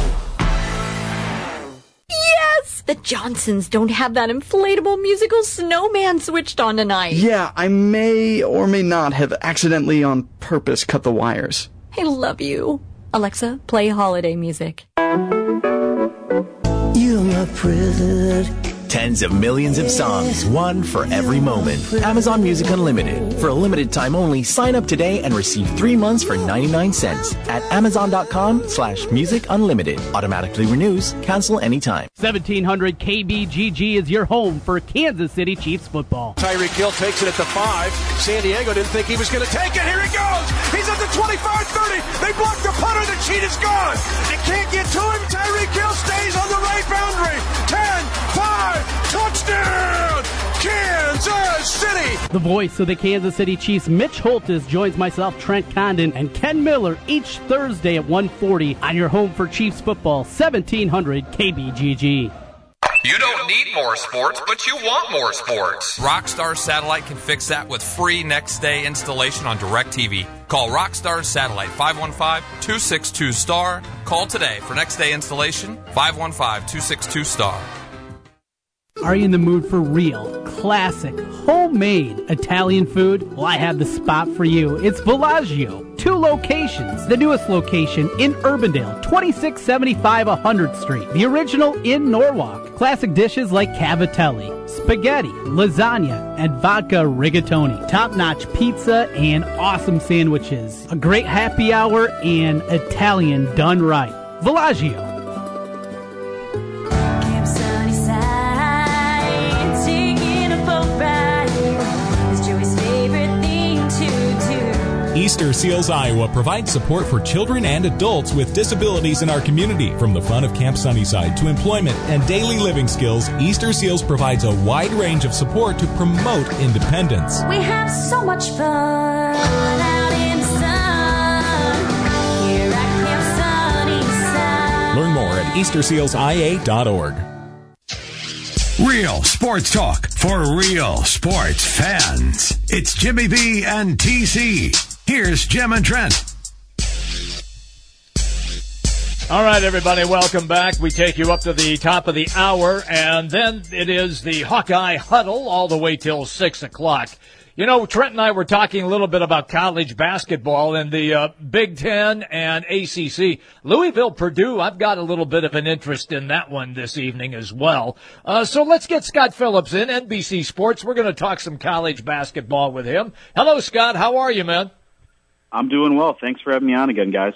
Yes! The Johnsons don't have that inflatable musical snowman switched on tonight. Yeah, I may or may not have accidentally on purpose cut the wires. I love you. Alexa, play holiday music. You're my president. Tens of millions of songs, one for every moment. Amazon Music Unlimited. For a limited time only, sign up today and receive three months for ninety-nine cents at amazon.com slash music unlimited. Automatically renews. Cancel anytime. seventeen hundred K B G G is your home for Kansas City Chiefs football. Tyreek Hill takes it at the five. San Diego didn't think he was going to take it. Here he goes. He's at the twenty-five, thirty. They blocked the punter. The cheat is gone. They can't get to him. Tyreek Hill stays on the right boundary. ten, five. Touchdown, Kansas City! The voice of the Kansas City Chiefs, Mitch Holtis, joins myself, Trent Condon, and Ken Miller each Thursday at one forty on your home for Chiefs football, seventeen hundred K B G G. You don't need more sports, but you want more sports. Rockstar Satellite can fix that with free next-day installation on DirecTV. Call Rockstar Satellite, five one five, two six two, S T A R. Call today for next-day installation, five one five, two six two, S T A R. Are you in the mood for real, classic, homemade Italian food? Well, I have the spot for you. It's Villaggio. Two locations. The newest location in Urbandale, twenty-six seventy-five one hundredth Street. The original in Norwalk. Classic dishes like cavatelli, spaghetti, lasagna, and vodka rigatoni. Top-notch pizza and awesome sandwiches. A great happy hour and Italian done right. Villaggio. Easter Seals Iowa provides support for children and adults with disabilities in our community. From the fun of Camp Sunnyside to employment and daily living skills, Easter Seals provides a wide range of support to promote independence. We have so much fun out in the sun here at Camp Sunnyside. Learn more at easter seals I A dot org. Real sports talk for real sports fans. It's Jimmy B and T C. Here's Jim and Trent. All right, everybody, welcome back. We take you up to the top of the hour, and then it is the Hawkeye Huddle all the way till six o'clock. You know, Trent and I were talking a little bit about college basketball and the uh, Big Ten and A C C. Louisville, Purdue, I've got a little bit of an interest in that one this evening as well. Uh, so let's get Scott Phillips in, N B C Sports. We're going to talk some college basketball with him. Hello, Scott. How are you, man? I'm doing well. Thanks for having me on again, guys.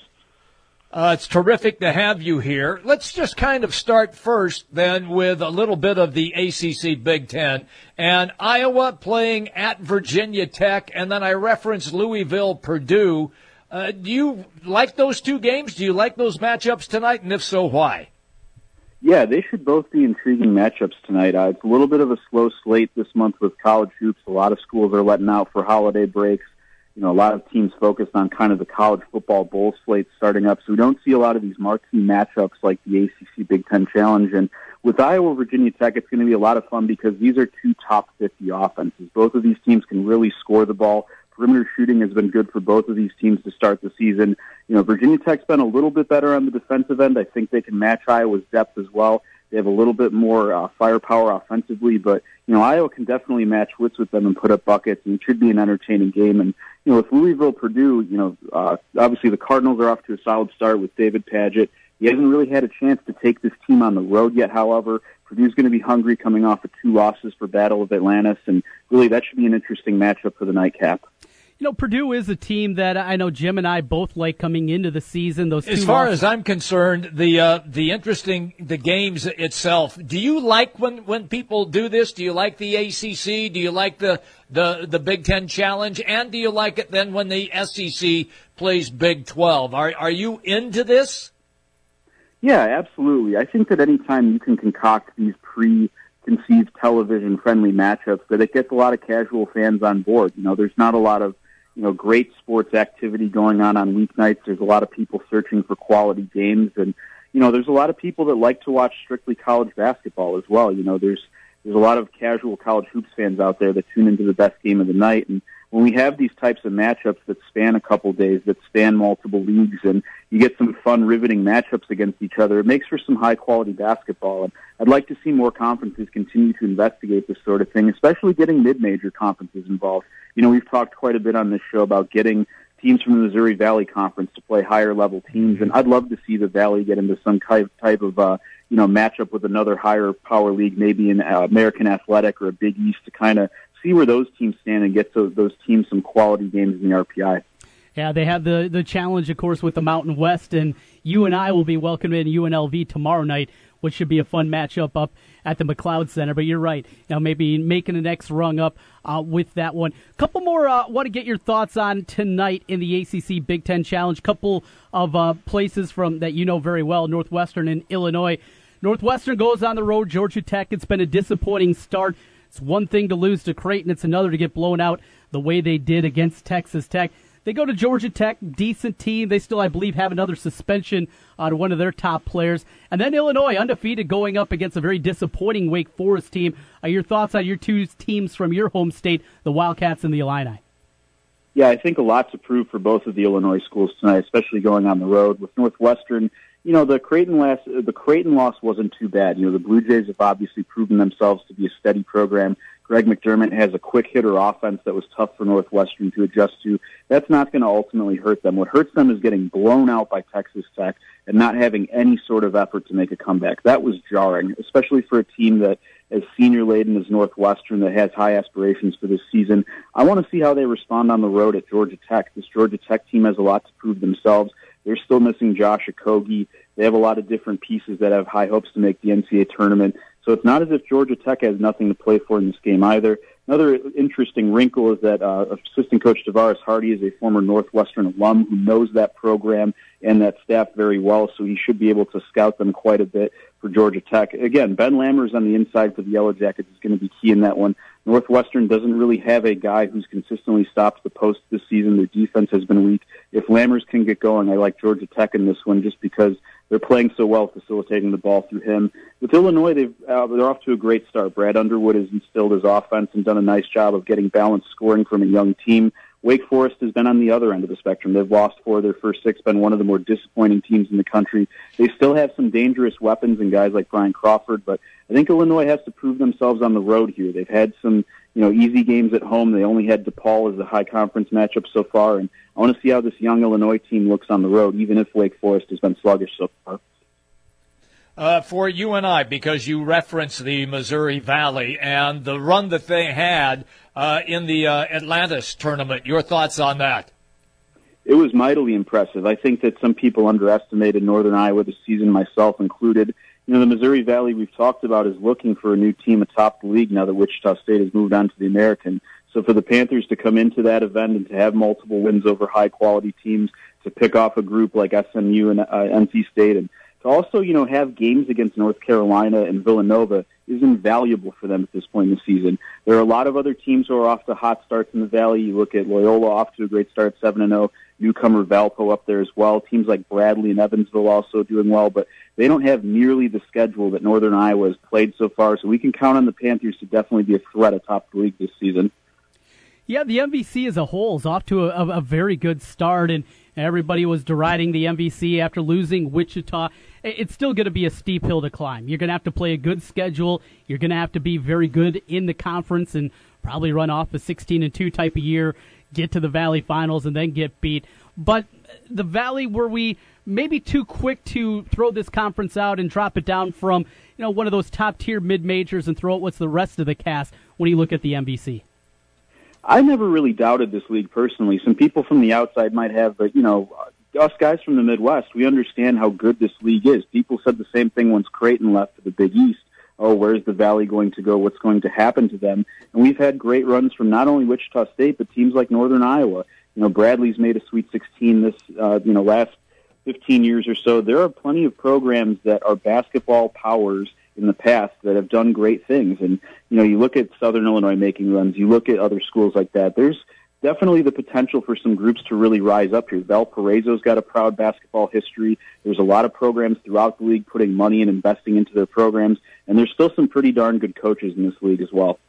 Uh, it's terrific to have you here. Let's just kind of start first then with a little bit of the A C C Big Ten and Iowa playing at Virginia Tech, and then I referenced Louisville, Purdue. Uh, do you like those two games? Do you like those matchups tonight, and if so, why? Yeah, they should both be intriguing matchups tonight. Uh, it's a little bit of a slow slate this month with college hoops. A lot of schools are letting out for holiday breaks. You know, a lot of teams focused on kind of the college football bowl slate starting up, so we don't see a lot of these marquee matchups like the A C C Big Ten Challenge. And with Iowa, Virginia Tech, it's going to be a lot of fun because these are two top fifty offenses. Both of these teams can really score the ball. Perimeter shooting has been good for both of these teams to start the season. You know, Virginia Tech's been a little bit better on the defensive end. I think they can match Iowa's depth as well. They have a little bit more uh, firepower offensively, but, you know, Iowa can definitely match wits with them and put up buckets, and it should be an entertaining game. And, you know, with Louisville, Purdue, you know, uh, obviously the Cardinals are off to a solid start with David Padgett. He hasn't really had a chance to take this team on the road yet, however. Purdue's going to be hungry coming off of two losses for Battle of Atlantis, and really that should be an interesting matchup for the nightcap. You know, Purdue is a team that I know Jim and I both like coming into the season. Those two as far losses. as I'm concerned, the uh, the interesting the games itself. Do you like when, when people do this? Do you like the A C C? Do you like the, the the Big Ten Challenge? And do you like it then when the S E C plays Big twelve? Are are you into this? Yeah, absolutely. I think that any time you can concoct these preconceived television-friendly matchups, that it gets a lot of casual fans on board. You know, there's not a lot of you know, great sports activity going on on weeknights. There's a lot of people searching for quality games, and you know, there's a lot of people that like to watch strictly college basketball as well. You know, there's there's a lot of casual college hoops fans out there that tune into the best game of the night, and when we have these types of matchups that span a couple days, that span multiple leagues, and you get some fun, riveting matchups against each other, it makes for some high-quality basketball. And I'd like to see more conferences continue to investigate this sort of thing, especially getting mid-major conferences involved. You know, we've talked quite a bit on this show about getting teams from the Missouri Valley Conference to play higher-level teams, and I'd love to see the Valley get into some type type of, uh, you know, matchup with another higher power league, maybe an uh, American Athletic or a Big East, to kind of see where those teams stand and get those, those teams some quality games in the R P I. Yeah, they have the, the challenge, of course, with the Mountain West, and you and I will be welcoming U N L V tomorrow night, which should be a fun matchup up at the McLeod Center. But you're right. Now maybe making the next rung up uh, with that one. Couple more I uh, want to get your thoughts on tonight in the A C C Big Ten Challenge. Couple of uh, places from that you know very well, Northwestern and Illinois. Northwestern goes on the road, Georgia Tech. It's been a disappointing start. It's one thing to lose to Creighton. It's another to get blown out the way they did against Texas Tech. They go to Georgia Tech, decent team. They still, I believe, have another suspension on one of their top players. And then Illinois, undefeated, going up against a very disappointing Wake Forest team. Uh, your thoughts on your two teams from your home state, the Wildcats and the Illini? Yeah, I think a lot to prove for both of the Illinois schools tonight, especially going on the road. With Northwestern, you know, the Creighton loss, the Creighton loss wasn't too bad. You know, the Blue Jays have obviously proven themselves to be a steady program. Greg McDermott has a quick hitter offense that was tough for Northwestern to adjust to. That's not going to ultimately hurt them. What hurts them is getting blown out by Texas Tech and not having any sort of effort to make a comeback. That was jarring, especially for a team that as senior-laden as Northwestern that has high aspirations for this season. I want to see how they respond on the road at Georgia Tech. This Georgia Tech team has a lot to prove themselves. They're still missing Josh Okogie. They have a lot of different pieces that have high hopes to make the N C double A tournament. So it's not as if Georgia Tech has nothing to play for in this game either. Another interesting wrinkle is that uh, assistant coach Tavares Hardy is a former Northwestern alum who knows that program and that staff very well, so he should be able to scout them quite a bit for Georgia Tech. Again, Ben Lammers on the inside for the Yellow Jackets is going to be key in that one. Northwestern doesn't really have a guy who's consistently stopped the post this season. Their defense has been weak. If Lammers can get going, I like Georgia Tech in this one just because they're playing so well facilitating the ball through him. With Illinois, they've, uh, they're off to a great start. Brad Underwood has instilled his offense and done a nice job of getting balanced scoring from a young team. Wake Forest has been on the other end of the spectrum. They've lost four of their first six, been one of the more disappointing teams in the country. They still have some dangerous weapons and guys like Brian Crawford, but I think Illinois has to prove themselves on the road here. They've had some, you know, easy games at home. They only had DePaul as a high conference matchup so far, and I want to see how this young Illinois team looks on the road, even if Wake Forest has been sluggish so far. Uh, for you and I, because you referenced the Missouri Valley and the run that they had uh, in the uh, Atlantis tournament. Your thoughts on that? It was mightily impressive. I think that some people underestimated Northern Iowa this season, myself included. You know, the Missouri Valley we've talked about is looking for a new team atop the league now that Wichita State has moved on to the American. So for the Panthers to come into that event and to have multiple wins over high-quality teams, to pick off a group like S M U and uh, N C State, and to also, you know, have games against North Carolina and Villanova is invaluable for them at this point in the season. There are a lot of other teams who are off to hot starts in the Valley. You look at Loyola off to a great start, seven and oh. Newcomer Valpo up there as well. Teams like Bradley and Evansville also doing well, but they don't have nearly the schedule that Northern Iowa has played so far, so we can count on the Panthers to definitely be a threat atop the league this season. Yeah, the M V C as a whole is off to a, a, a very good start, and everybody was deriding the M V C after losing Wichita. It's still going to be a steep hill to climb. You're going to have to play a good schedule. You're going to have to be very good in the conference and probably run off a sixteen and two type of year, get to the Valley Finals, and then get beat. But the Valley, were we maybe too quick to throw this conference out and drop it down from, you know, one of those top-tier mid-majors and throw it with the rest of the cast when you look at the M V C? I never really doubted this league personally. Some people from the outside might have, but, you know, us guys from the Midwest, we understand how good this league is. People said the same thing once Creighton left for the Big East. Oh, where's the Valley going to go? What's going to happen to them? And we've had great runs from not only Wichita State, but teams like Northern Iowa. You know, Bradley's made a Sweet sixteen this, uh, you know, last fifteen years or so. There are plenty of programs that are basketball powers in the past that have done great things. And, you know, you look at Southern Illinois making runs, you look at other schools like that. There's definitely the potential for some groups to really rise up here. Valparaiso's got a proud basketball history. There's a lot of programs throughout the league putting money and investing into their programs, and there's still some pretty darn good coaches in this league as well.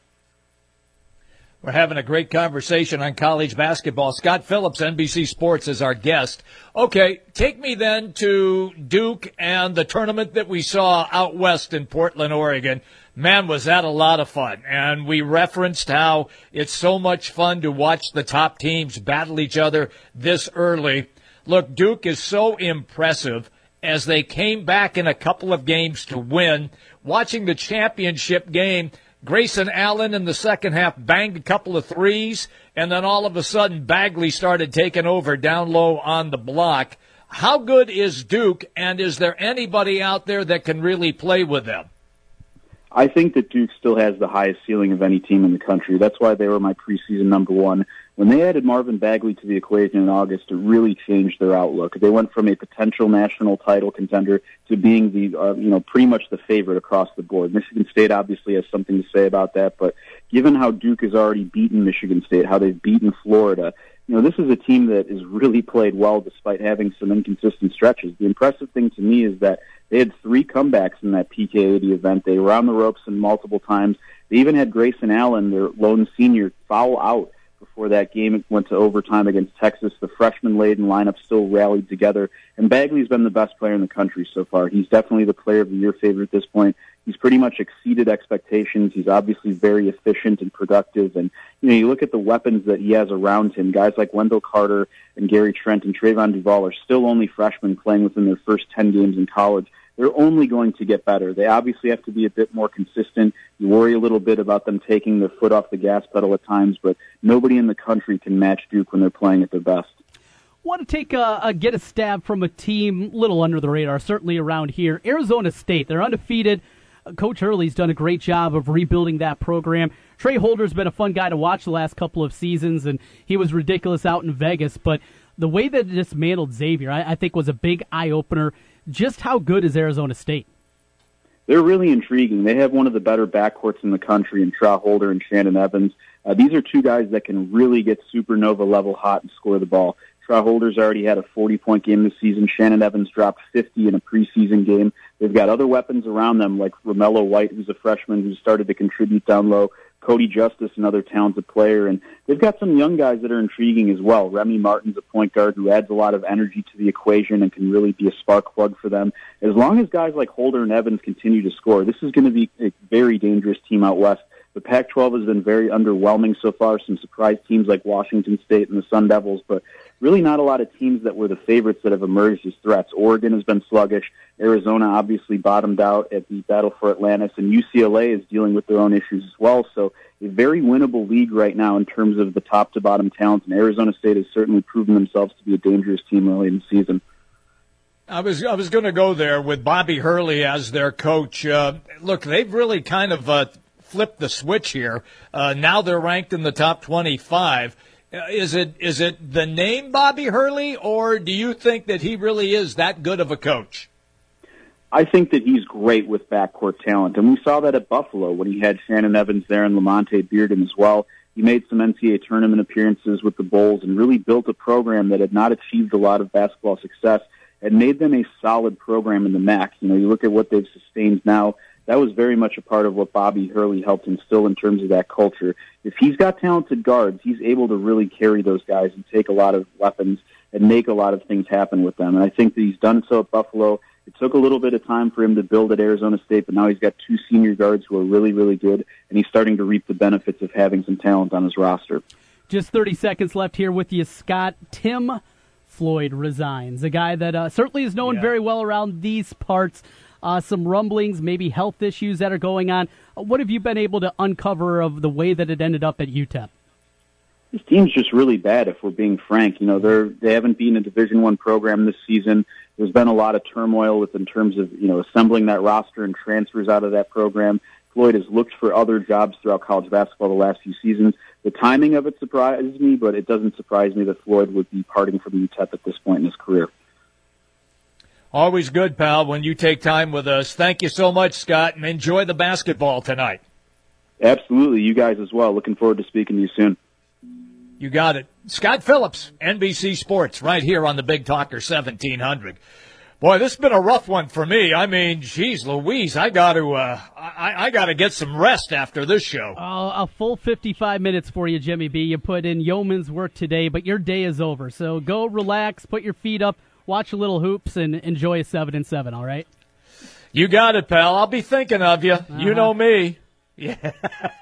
We're having a great conversation on college basketball. Scott Phillips, N B C Sports, is our guest. Okay, take me then to Duke and the tournament that we saw out west in Portland, Oregon. Man, was that a lot of fun. And we referenced how it's so much fun to watch the top teams battle each other this early. Look, Duke is so impressive as they came back in a couple of games to win. Watching the championship game, Grayson Allen in the second half banged a couple of threes, and then all of a sudden Bagley started taking over down low on the block. How good is Duke, and is there anybody out there that can really play with them? I think that Duke still has the highest ceiling of any team in the country. That's why they were my preseason number one. When they added Marvin Bagley to the equation in August, it really changed their outlook. They went from a potential national title contender to being the, uh, you know, pretty much the favorite across the board. Michigan State obviously has something to say about that, but given how Duke has already beaten Michigan State, how they've beaten Florida, you know, this is a team that has really played well despite having some inconsistent stretches. The impressive thing to me is that they had three comebacks in that P K eighty event. They were on the ropes and multiple times. They even had Grayson Allen, their lone senior, foul out before that game. It went to overtime against Texas. The freshman-laden lineup still rallied together. And Bagley's been the best player in the country so far. He's definitely the player of the year favorite at this point. He's pretty much exceeded expectations. He's obviously very efficient and productive. And, you know, you look at the weapons that he has around him. Guys like Wendell Carter and Gary Trent and Trayvon Duval are still only freshmen playing within their first ten games in college. They're only going to get better. They obviously have to be a bit more consistent. You worry a little bit about them taking their foot off the gas pedal at times, but nobody in the country can match Duke when they're playing at their best. Want to take a, a get a stab from a team little under the radar, certainly around here. Arizona State, they're undefeated. Coach Hurley's done a great job of rebuilding that program. Trey Holder's been a fun guy to watch the last couple of seasons, and he was ridiculous out in Vegas. But the way that it dismantled Xavier, I, I think, was a big eye-opener. Just how good is Arizona State? They're really intriguing. They have one of the better backcourts in the country in Trey Holder and Shannon Evans. Uh, these are two guys that can really get supernova level hot and score the ball. Trey Holder's already had a forty-point game this season. Shannon Evans dropped fifty in a preseason game. They've got other weapons around them, like Romello White, who's a freshman who started to contribute down low, Cody Justice, another talented player, and they've got some young guys that are intriguing as well. Remy Martin's a point guard who adds a lot of energy to the equation and can really be a spark plug for them. As long as guys like Holder and Evans continue to score, this is going to be a very dangerous team out west. The Pac twelve has been very underwhelming so far, some surprise teams like Washington State and the Sun Devils, but really not a lot of teams that were the favorites that have emerged as threats. Oregon has been sluggish. Arizona obviously bottomed out at the Battle for Atlantis, and U C L A is dealing with their own issues as well. So a very winnable league right now in terms of the top-to-bottom talent, and Arizona State has certainly proven themselves to be a dangerous team early in the season. I was I was going to go there with Bobby Hurley as their coach. Uh, look, they've really kind of uh, flipped the switch here. Uh, now they're ranked in the top twenty-five. Uh, is it is it the name Bobby Hurley, or do you think that he really is that good of a coach? I think that he's great with backcourt talent, and we saw that at Buffalo when he had Shannon Evans there and Lamonte Bearden as well. He made some N C double A tournament appearances with the Bulls and really built a program that had not achieved a lot of basketball success and made them a solid program in the M A C. You know, you look at what they've sustained now, that was very much a part of what Bobby Hurley helped instill in terms of that culture. If he's got talented guards, he's able to really carry those guys and take a lot of weapons and make a lot of things happen with them. And I think that he's done so at Buffalo. It took a little bit of time for him to build at Arizona State, but now he's got two senior guards who are really, really good, and he's starting to reap the benefits of having some talent on his roster. Just thirty seconds left here with you, Scott. Tim Floyd resigns, a guy that uh, certainly is known yeah. very well around these parts. Uh, some rumblings, maybe health issues that are going on. Uh, what have you been able to uncover of the way that it ended up at U T E P? This team's just really bad, if we're being frank. You know, they're they haven't been a Division One program this season. There's been a lot of turmoil with in terms of you know assembling that roster and transfers out of that program. Floyd has looked for other jobs throughout college basketball the last few seasons. The timing of it surprises me, but it doesn't surprise me that Floyd would be parting from U T E P at this point in his career. Always good, pal, when you take time with us. Thank you so much, Scott, and enjoy the basketball tonight. Absolutely. You guys as well. Looking forward to speaking to you soon. You got it. Scott Phillips, N B C Sports, right here on the Big Talker seventeen hundred. Boy, this has been a rough one for me. I mean, geez, Louise, I got to, uh, I, I got to get some rest after this show. Uh, a full fifty-five minutes for you, Jimmy B. You put in yeoman's work today, but your day is over. So go relax, put your feet up, watch a little hoops, and enjoy a seven and seven. All right. You got it, pal. I'll be thinking of you. Uh-huh. You know me. Yeah.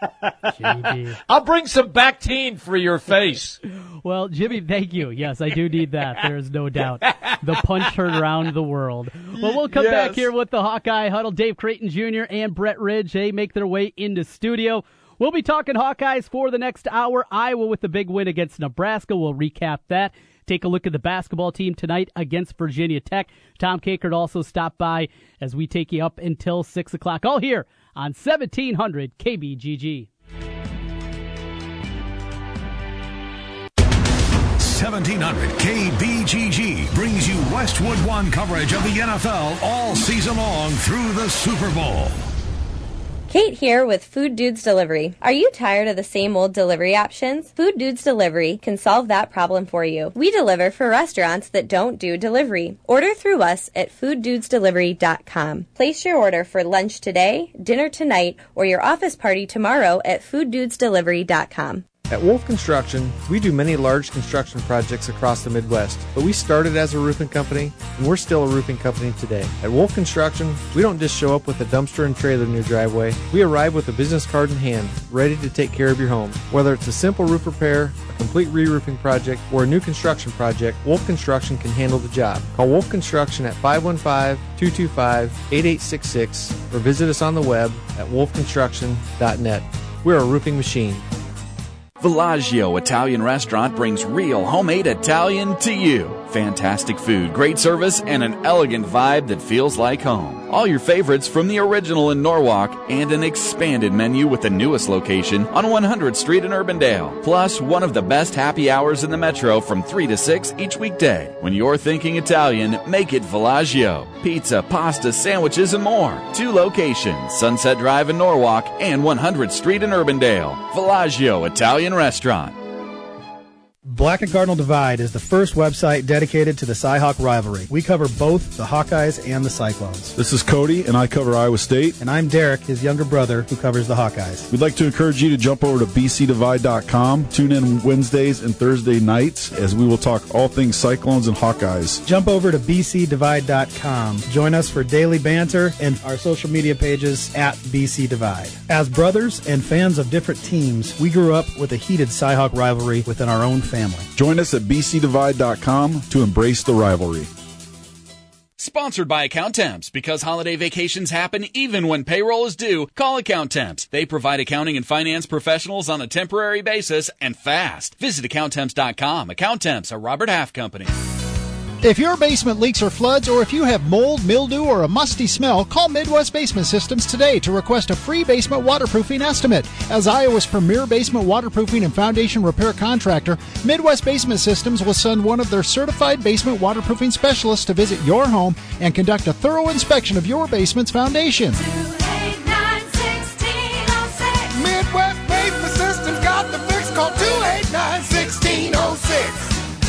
I'll bring some Bactine for your face. Well, Jimmy, thank you. Yes, I do need that. There is no doubt. The punch heard around the world. Well, we'll come yes. back here with the Hawkeye Huddle. Dave Creighton Junior and Brett Ridge, they make their way into studio. We'll be talking Hawkeyes for the next hour. Iowa with the big win against Nebraska. We'll recap that. Take a look at the basketball team tonight against Virginia Tech. Tom Kakert also stopped by as we take you up until six o'clock. All here on seventeen hundred K B G G. seventeen hundred K B G G brings you Westwood One coverage of the N F L all season long through the Super Bowl. Kate here with Food Dudes Delivery. Are you tired of the same old delivery options? Food Dudes Delivery can solve that problem for you. We deliver for restaurants that don't do delivery. Order through us at food dudes delivery dot com. Place your order for lunch today, dinner tonight, or your office party tomorrow at food dudes delivery dot com. At Wolf Construction, we do many large construction projects across the Midwest, but we started as a roofing company, and we're still a roofing company today. At Wolf Construction, we don't just show up with a dumpster and trailer in your driveway. We arrive with a business card in hand, ready to take care of your home. Whether it's a simple roof repair, a complete re-roofing project, or a new construction project, Wolf Construction can handle the job. Call Wolf Construction at five one five, two two five, eight eight six six or visit us on the web at wolf construction dot net. We're a roofing machine. Villaggio Italian Restaurant brings real homemade Italian to you. Fantastic food, great service, and an elegant vibe that feels like home. All your favorites from the original in Norwalk and an expanded menu with the newest location on one hundredth Street in Urbandale. Plus, one of the best happy hours in the metro from three to six each weekday. When you're thinking Italian, make it Villaggio. Pizza, pasta, sandwiches, and more. Two locations, Sunset Drive in Norwalk and one hundredth Street in Urbandale. Villaggio Italian Restaurant. Black and Cardinal Divide is the first website dedicated to the Cy-Hawk rivalry. We cover both the Hawkeyes and the Cyclones. This is Cody, and I cover Iowa State. And I'm Derek, his younger brother, who covers the Hawkeyes. We'd like to encourage you to jump over to b c divide dot com. Tune in Wednesdays and Thursday nights as we will talk all things Cyclones and Hawkeyes. Jump over to b c divide dot com. Join us for daily banter and our social media pages at B C Divide. As brothers and fans of different teams, we grew up with a heated Cy-Hawk rivalry within our own family. Join us at b c divide dot com to embrace the rivalry. Sponsored by Account Temps. Because holiday vacations happen even when payroll is due, call Account Temps. They provide accounting and finance professionals on a temporary basis and fast. Visit account temps dot com. Account Temps, a Robert Half company. If your basement leaks or floods, or if you have mold, mildew, or a musty smell, call Midwest Basement Systems today to request a free basement waterproofing estimate. As Iowa's premier basement waterproofing and foundation repair contractor, Midwest Basement Systems will send one of their certified basement waterproofing specialists to visit your home and conduct a thorough inspection of your basement's foundation. Midwest Basement Systems got the fix. Call two eight nine, one six zero six.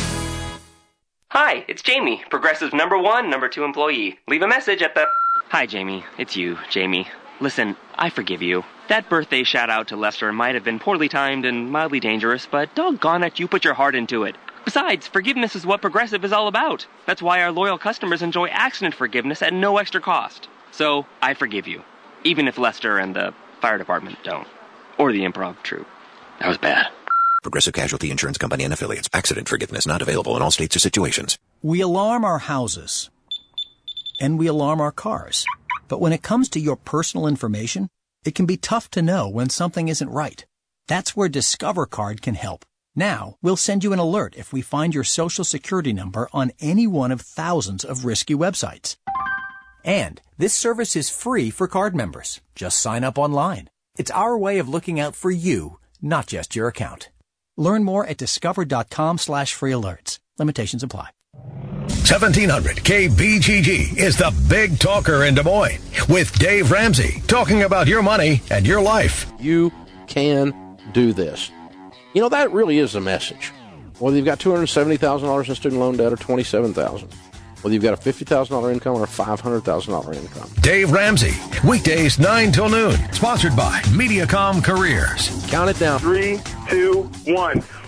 Hi, it's Jamie, Progressive's number one, number two employee. Leave a message at the... Hi, Jamie. It's you, Jamie. Listen, I forgive you. That birthday shout-out to Lester might have been poorly timed and mildly dangerous, but doggone it, you put your heart into it. Besides, forgiveness is what Progressive is all about. That's why our loyal customers enjoy accident forgiveness at no extra cost. So, I forgive you. Even if Lester and the fire department don't. Or the improv troupe. That was bad. Progressive Casualty Insurance Company and Affiliates. Accident forgiveness not available in all states or situations. We alarm our houses. And we alarm our cars. But when it comes to your personal information, it can be tough to know when something isn't right. That's where Discover Card can help. Now, we'll send you an alert if we find your social security number on any one of thousands of risky websites. And this service is free for card members. Just sign up online. It's our way of looking out for you, not just your account. Learn more at discover dot com slash free alerts. Limitations apply. seventeen hundred K B G G is the big talker in Des Moines with Dave Ramsey talking about your money and your life. You can do this. You know, that really is a message. Whether you've got two hundred seventy thousand dollars in student loan debt or twenty-seven thousand dollars. Whether you've got a fifty thousand dollars income or a five hundred thousand dollars income. Dave Ramsey, weekdays nine till noon. Sponsored by Mediacom Careers. Count it down. Three, two, one.